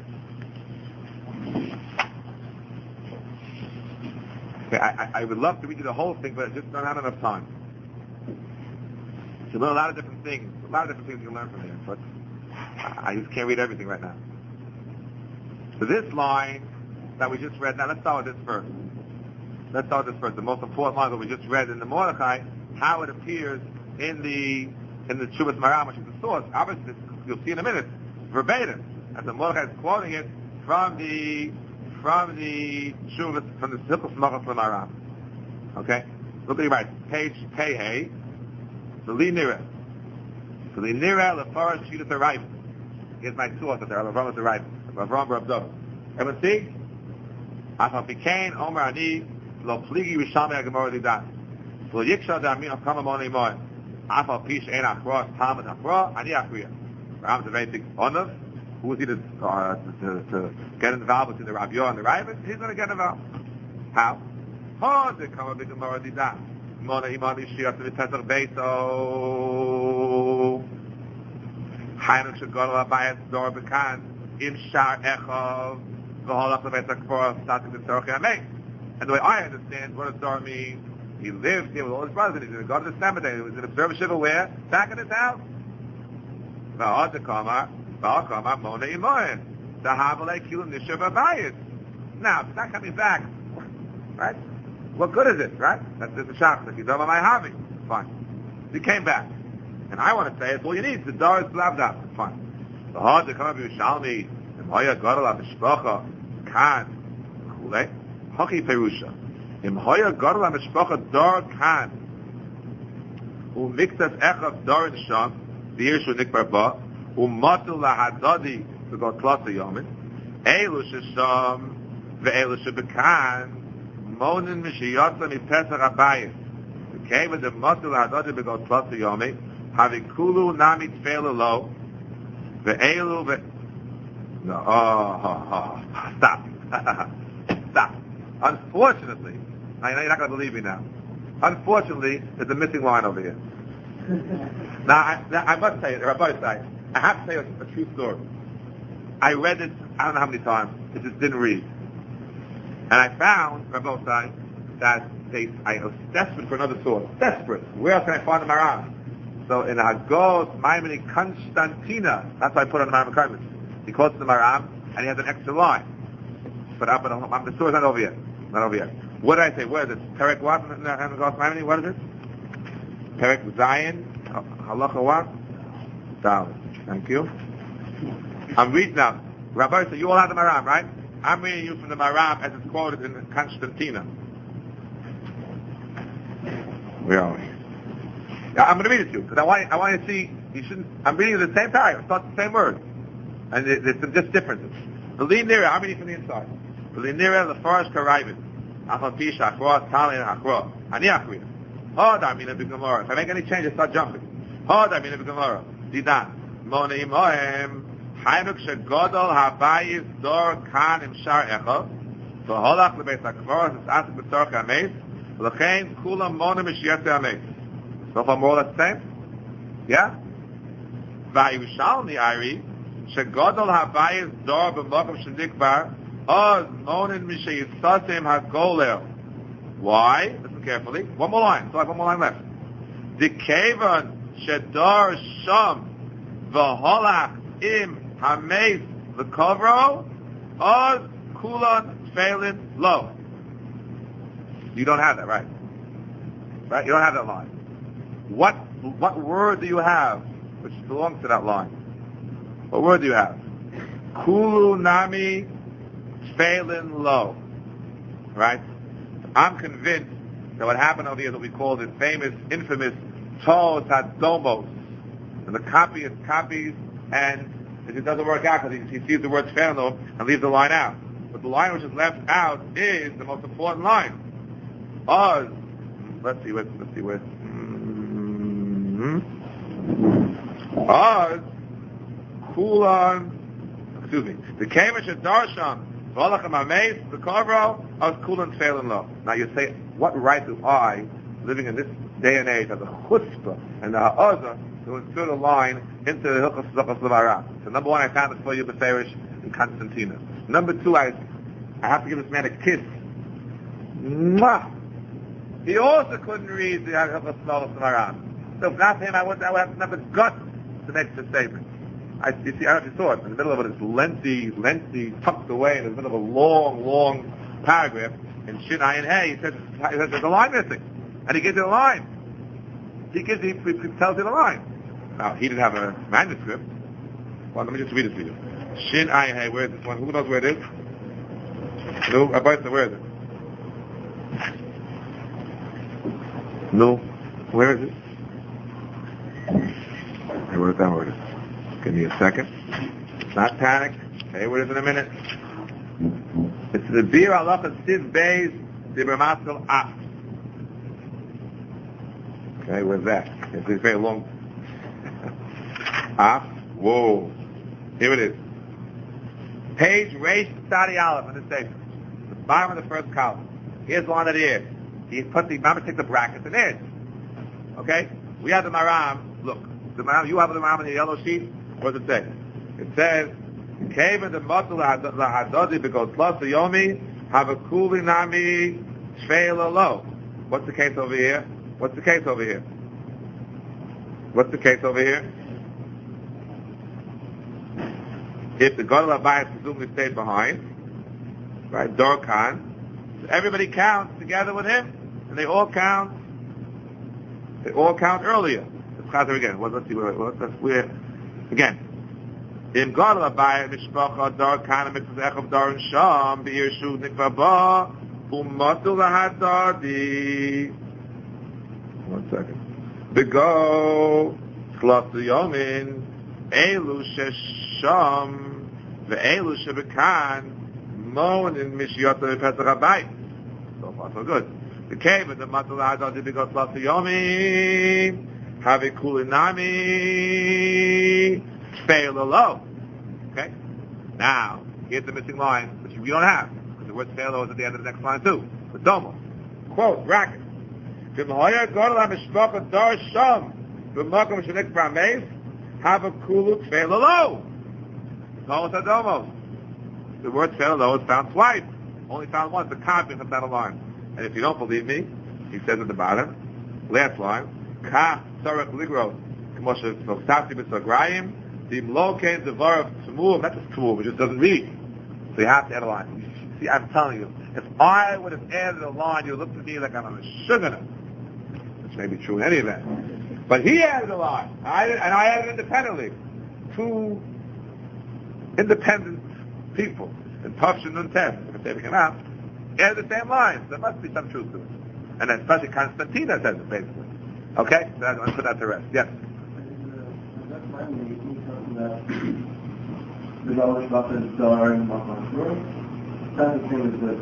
Speaker 1: Okay, I would love to read you the whole thing, but I just don't have enough time. You learn a lot of different things. A lot of different things you can learn from here, but I just can't read everything right now. So this line that we just read, now let's start with this first. The most important line that we just read in the Mordechai, how it appears in the Teshuvas Maram, which is the source. Obviously, you'll see in a minute, verbatim, as the Mordechai is quoting it from the Teshuvas, from the Hilchos Smachos Maram. Okay, look at your right, page Pei. V'li nira lefaras shitas arrival. Here's my source that there. Avram is arrival. Avram Rabdov. Everyone see? Afal pikein Omer ani lo pligi rishami agamor lidan. Lo yiksha da'amin akama moni moy. Afal pish ein achra tamid achra ani achriya. Avram is a very big honor. Who is he to get involved between the Rabbi and the Ravid? He's going to get involved. How? How they come a big gemara lidan. Mona imani shiyat to the Pesach Beito. Hainu shagol abayas dor bekan im shar echov v'holach lebetzak for starting the tzorach yamein. And the way I understand, what does dor mean? He lived here with all his brothers, and he's going to go to the cemetery. He was going to observe a shiva where? Back in his house. V'hod dekamar mona imoyen dahavalei kilim nishav abayis. Now, it's not coming back, right? What good is it, right? That's the shachar. He's over my hobby. Fine. He came back. And I want to say, it's all you need. The door is blavda. Fine. The hard to come up with Yushalmi, and Hoya Gadol HaMishpacha, Kan, Chulei, Hoki Perusha. Im Hoya Gadol HaMishpacha, Dor Kan, Miktas Echav Dor in Sham, the Yershu Nikbar Ba, Matul LaHadadi, to go Tlasa Yomin, Eilu Shesham, Ve'elu Shebekan, Monin Mishiyotza Mi Pesach Abayis. The cave of the Matul LaHadadi, to go Tlasa Yomin, having Kulu Nami Tfeilu Lo, Ve'elu Ve... No, stop. Stop. Unfortunately, I know you're not going to believe me now. Unfortunately, there's a missing line over here. Now, I must tell you, Rabbi Say, I have to tell you a true story. I read it, I don't know how many times, it just didn't read. And I found, Rabbi Say, that I was desperate for another source. Desperate. Where else can I find the Maram? So in Hagos, Maimoni Constantina, that's why I put on the Maram Karmis. He quotes the Maram, and he has an extra line. But the story's not over yet. Not over yet. What did I say? Where is it? Perek what? Hagos Maimoni? What is it? Perek Zion? Halacha what? Down. Thank you. I'm reading now. Rabbi, so you all have the Maram, right? I'm reading you from the Maram as it's quoted in Constantina. Where are we? Yeah, I'm going to read it to you because I want you to see. You shouldn't. I'm reading the same paragraph. It's not the same word, and there's some just differences. The lean nira. I'm reading from the inside. The lean nira. The forest karayvin. Achal pisha achroa tali and achroa. Ani achriya. Hod amina b'gemara. If I make any changes, start jumping. Hod amina b'gemara. Didan. Mona imohem. Hainuk shegodol habayis dor kan im shar echov. V'holach lebeis hakvoros es asik b'tzorch hameis. L'chein kulam mona mishiyat hameis. So far, more or less the same? Yeah? Vayushalmi Ari, Shegodol Habayis Dor B'Mokum Shedikbar, Oz Monin Mishayisasim HaGolel. Why? Listen carefully. One more line. So I have one more line left. Dikevan Shedor Sham V'Holach Im Hameis L'Kovro, Oz Kulan Tfeilin Lo. You don't have that, right? Right? You don't have that line. What word do you have which belongs to that line? What word do you have? Kulu nami tfeilin lo. Right? I'm convinced that what happened over here that we call the famous, infamous Tos Hadomos. And the copy copies and it doesn't work out because he sees the word Tfeilin and leaves the line out. But the line which is left out is the most important line. Oz. Let's see where. Oz. Kulan. Excuse me. The Kamish at Darshan. V'alachem Ameis. The Kovro. Oz Kulan Tfeilin Lo. Now you say, what right do I, living in this day and age, have the chutzpah and the ha'azah to insert a line into the Hilchos Zochos L'Mara? So number one, I found it for you, Beferish and Constantina. Number two, I have to give this man a kiss. Mwah! He also couldn't read the Hilchos Zochos L'Mara. So if not him, I would have to have the guts to make the statement. You see, I don't know if you saw it. In the middle of it is lengthy, tucked away in the middle of a long paragraph. In Shin Ayin Hey, he says there's a line missing. And he gives you the line. He tells you the line. Now, he didn't have a manuscript. Well, let me just read it to you. Shin Ayin Hey, where is this one? Who knows where it is? No, Abaisa, where is it? No, where is it? I wrote it down, where it is. Give me a second. Not panic. Hey, where is it in a minute? It's the Bir Halacha Siv Beis Dibur Maskal Af. Okay, where's that? It's very long. Af. Whoa. Here it is. Page Reish Tzadi Aleph in the section. The bottom of the first column. Here's one that is. He put the, remember, take the brackets and is. Okay? We have the Maram. Look. The Maram, you have the Maram in the yellow sheet. What does it say? It says, Keva the Matul Lahadadi because Tlas Yomi have a Kuli Nami Shveila Lo. What's the case over here? What's the case over here? If the Gadol Abayis presumably stayed behind, right, Dorkan, everybody counts together with him, and they all count earlier. Let's count there again. Let's see where again. In Gadol Abayis Mishpacha Dorkan Mitzvah Echav Dorin Sham B'Yirshu Nikva Ba Umatul Lahadadi. 1 second. Bego Tlas Yomin Elu Shesham Ve'elu Shebekan Mon in Mishyota Pesach Habayis. So far, so good. The cave of the Matul Lahadadi Bego Tlas Yomin Have a Kulinami Fail low. Okay? Now, here's the missing line, which we don't have, because the word fail is at the end of the next line too. The domo. Quote, bracket. Have a kulu fail low. The word fail low is found twice. Only found once. The copy comes down the line. And if you don't believe me, he says at the bottom, last line, Ka Sarach Ligro. That's just Tmuah, which just doesn't read. So you have to add a line. See, I'm telling you, if I would have added a line, you would look to me like I'm a sugar, which may be true in any event. But he added a line, and I added independently. Two independent people in Tafshin and Tef, if they came out, added the same lines. There must be some truth to it. And then especially Constantina says it, basically. Okay? So I'm going to put that to rest. Yes?
Speaker 3: That's my meaning. The knowledge about the Dar and Makon. That's the same as the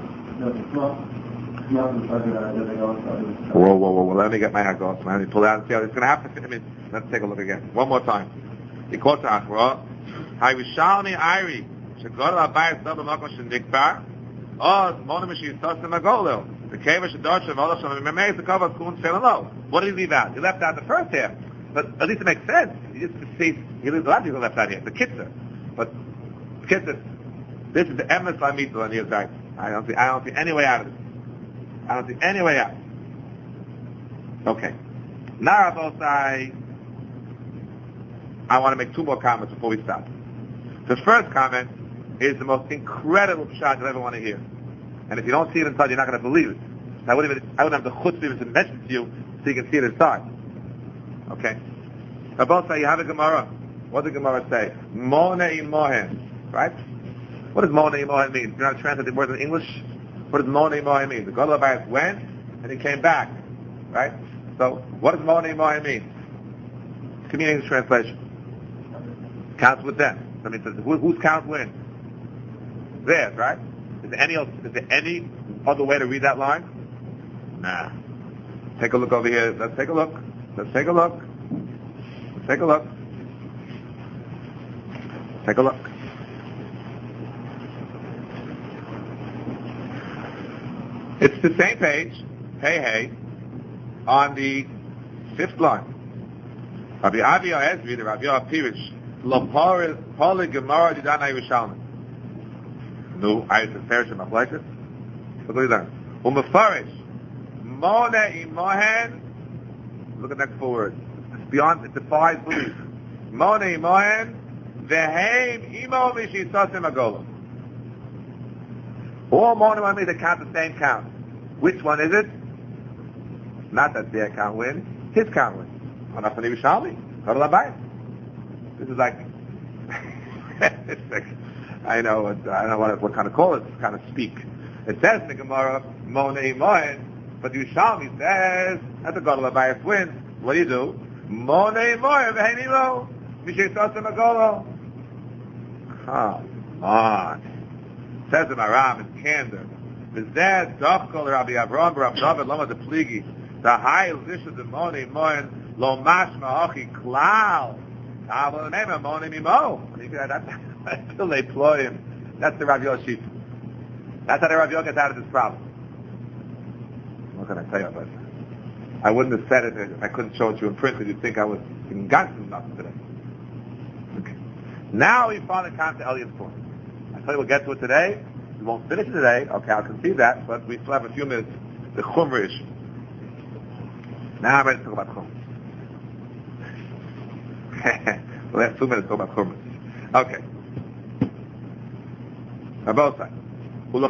Speaker 1: Whoa. Let me get my Hagos. Let me pull out and see how it's going to happen. Let's take a look again. One more time. He quotes Achra. Harishalmi Iri. Shagod Abayis Dabba Makon Shendikbar. Oz Monimish Yistos Magolo. The Kavish Dodge of Allah Shalom. Remember the cover of Kun Fellow. What did he leave out? He left out the first half. But at least it makes sense. He just sees, a lot of people left out here. The Kitzur. But Kitzur, this is the Emes Lamitul on the other side. I don't see any way out of it. I don't see any way out. Okay. Now I want to make two more comments before we stop. The first comment is the most incredible shot you'll ever want to hear. And if you don't see it inside, you're not going to believe it. I wouldn't have the chutzpah even to mention to you so you can see it inside. Okay. About say you have a Gemara. What does the Gemara say? Monei mohen. Right? What does monei mohen mean? You're not translating words in English? What does monei mohen mean? The Gadol Abayis went and he came back. Right? So what does monei mohen mean? Give me an English translation. Counts with them. I mean, whose count wins? Theirs, right? Is there any other way to read that line? Nah. Take a look over here. Let's take a look. Take a look. It's the same page. Hey, on the 5th line. Rabbi Avia Ezri, the Rabbi Yoav Pirish, Lo Poli Gemara Didana Yerushalmi. No, I have to perish in my places. Look what he done. Umefarish. Mona Imohen. Look at the next 4 words. It's beyond, it defies belief. Mona Imohen. Veheim Imo Mishisasim Agola. All Mona Imohen, they count the same count. Which one is it? Not that their count wins. His count wins. Anafani Yerushalmi. This is like, it's like, I don't know what kind of call it, kind of speak. It says in the Gemara, Mona Imohen, but Yerushalmi says, that's a Gadol Abayis wins. What do? Mona Imohen, Veheim Imo, Mishisasim Agolo. Come on. Says the Maram in Candor. V'zeh Dachkol Rabbi Avraham Rabbi David Lama de Pligi. The high lisha the Mona Imohen, Lo Mashma Achi Klal. Until they ploy him. That's the Rav Yoshif. That's how the Rav Yoshif gets out of this problem. What can I tell you about that? I wouldn't have said it if I couldn't show it to you in print, you'd think I was in Gansen enough today. Okay. Now we finally come to Eliot's point. I tell you we'll get to it today. We won't finish it today. Okay, I'll concede that, but we still have a few minutes. The Chumrah issue. Now I'm ready to talk about Chumrah. We'll have 2 minutes to talk about Chumrah. Okay. On both sides. We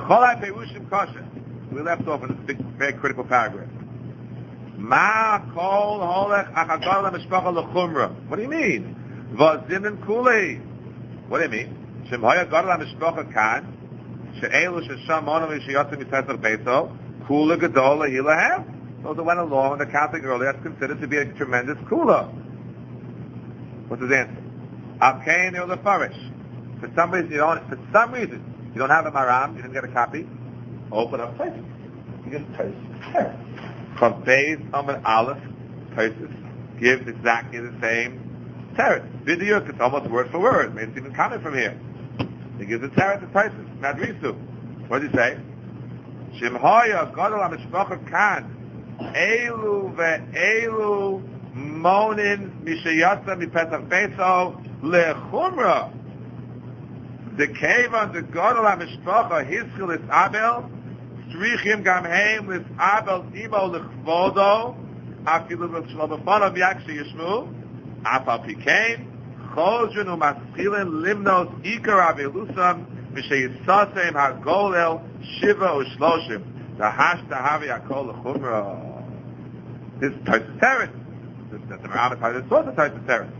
Speaker 1: left off in this big, very critical paragraph. Ma kol holech achagar lemishpacha lechumra. What do you mean? Vazim kuli. What do you mean? Shem haya gar lemishpacha kan she'elu shesham mono mishiyatzim mitzvah beito kula gedola hilahem. Those that went along in the counting earlier, that's considered to be a tremendous kula. What's his answer? Abkain or the farish. For some reason you don't have a maram, you didn't get a copy. Open up places. You just taste it. From Beis Amar Aleph, Tosis gives exactly the same teretz. Vidiyuk, it's almost word for word. Maybe it's even coming from here. He gives the teretz to Tosis, Madrisu. What does he say? Shimhoya Gadol HaMishpacha Kan Elu ve'elu monin mishayatza mipetach beso lechumra. The kevan the Gadol HaMishpacha hiskil is Abel. Strichim gam heim with Abel imo lechvodo afilu v'shlobafonov yakshi yishmu apal pikein chozrun u'maschilin limnos ikar avelusam v'sheyisasem hagolel shiva u'shloshim the havi akol lechumra. This is Tosis Teretz. The Maram is also Tosis Teretz.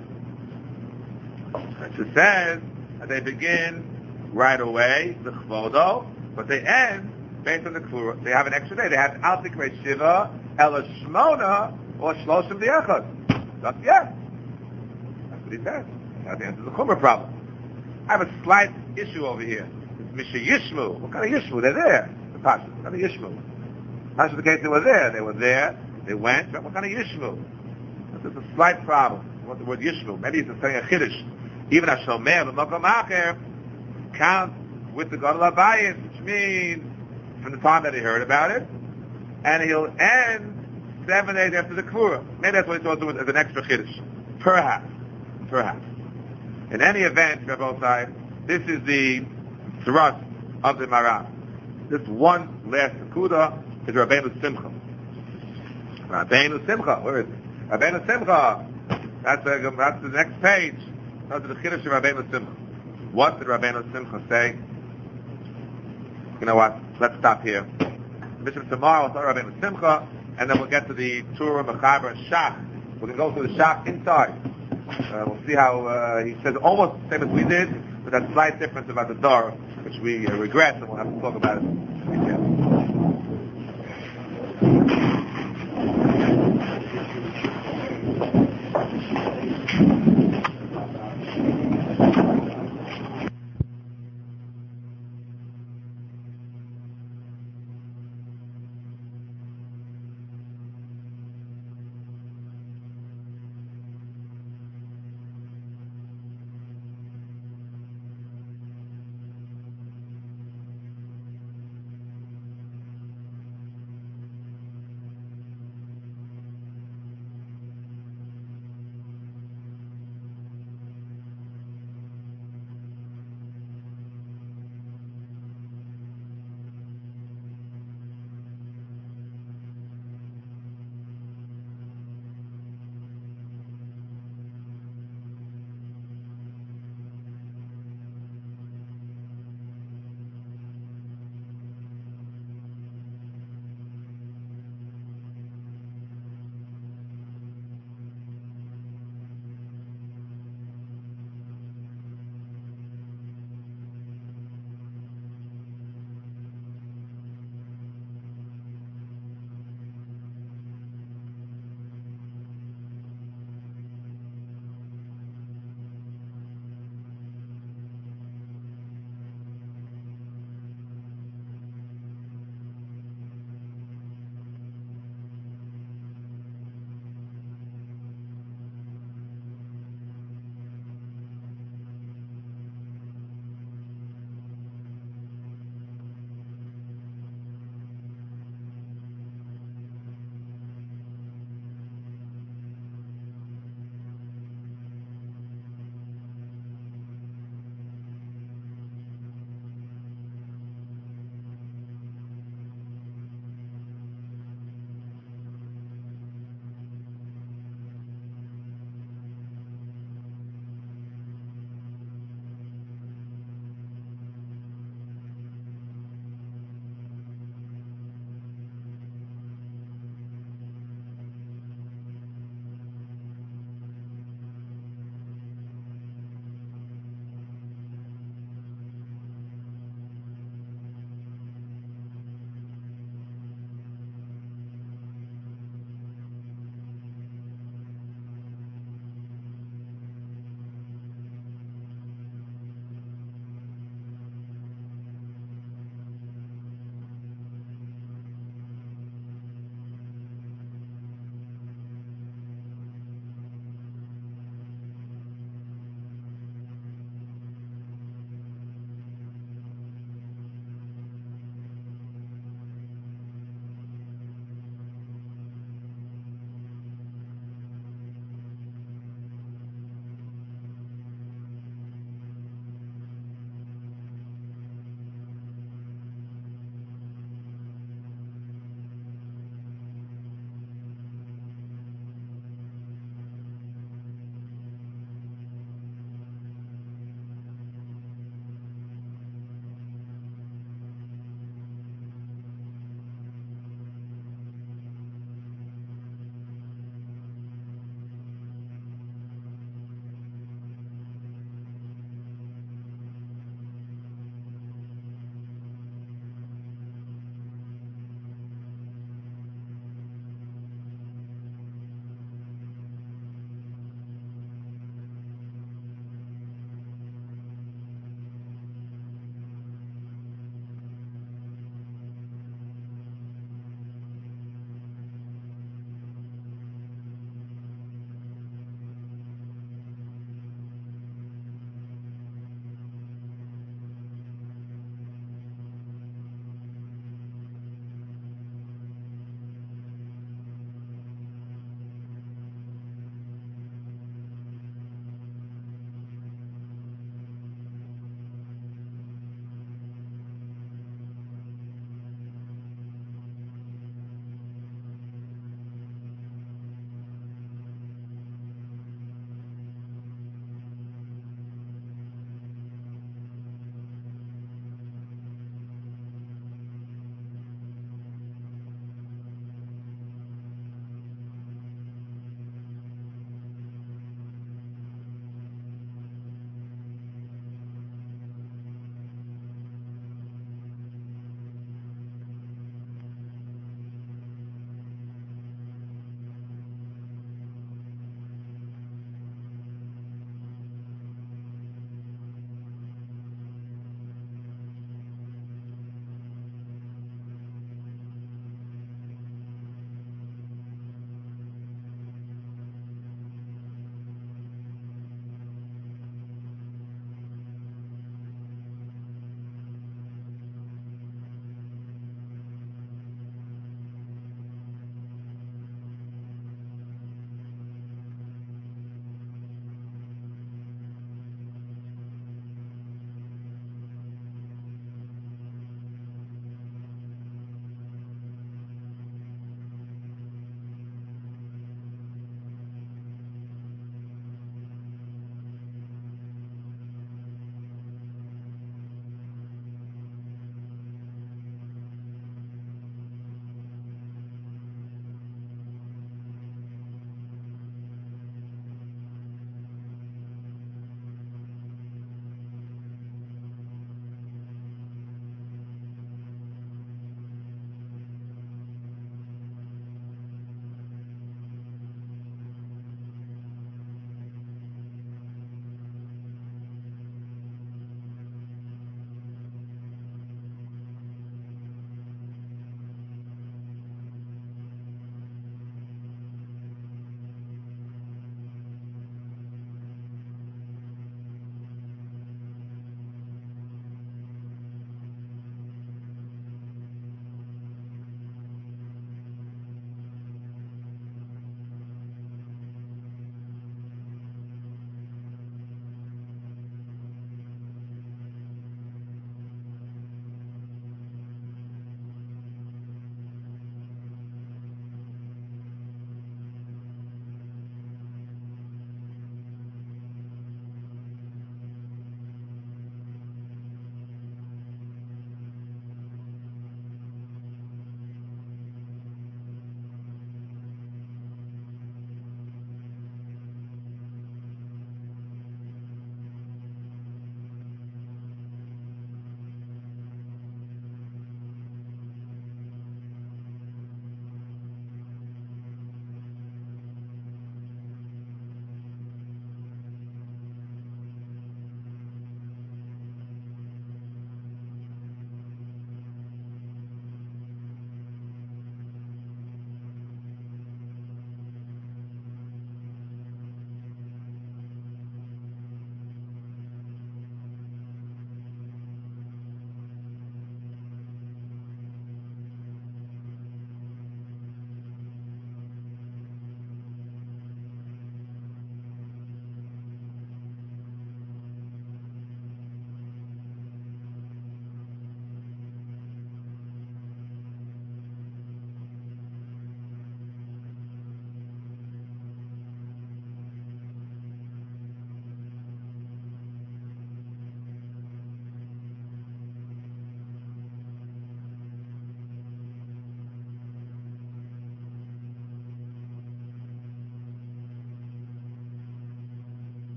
Speaker 1: It says that they begin right away the chvodo, but they end based on the Klura. They have an extra day. They have Al Tikrei Shiva, Ela Shmona, or Shloshim Diachad. That's yes. That's what he says. That answers the Chumrah problem. I have a slight issue over here. It's Misha Yishmu. What kind of Yishmu? They're there. The Pashas. What kind of Yishmu? Pashas the case they were there. They were there. They went. But what kind of Yishmu? There's a slight problem. What the word Yishmu? Maybe he's saying a Chiddush. Even a Shomer, the Makom Acher, counts with the Gadol Abayis, which means from the time that he heard about it, and he'll end 7 days after the Klura. Maybe that's what he's supposed to do as an extra Chiddush. Perhaps. In any event, Rabbi Osai, this is the thrust of the Maram. This one last Nakuda is Rabbeinu Simcha. Rabbeinu Simcha, where is it? Rabbeinu Simcha. That's the next page. That's the Chiddush of Rabbeinu Simcha. What did Rabbeinu Simcha say? You know what? Let's stop here. Bishop tomorrow will start Rabbeinu Simcha, and then we'll get to the Torah, Mechaber, and Shach. We can go through the Shach inside. We'll see how he says almost the same as we did, but that slight difference about the Dor, which we regret, and we'll have to talk about it.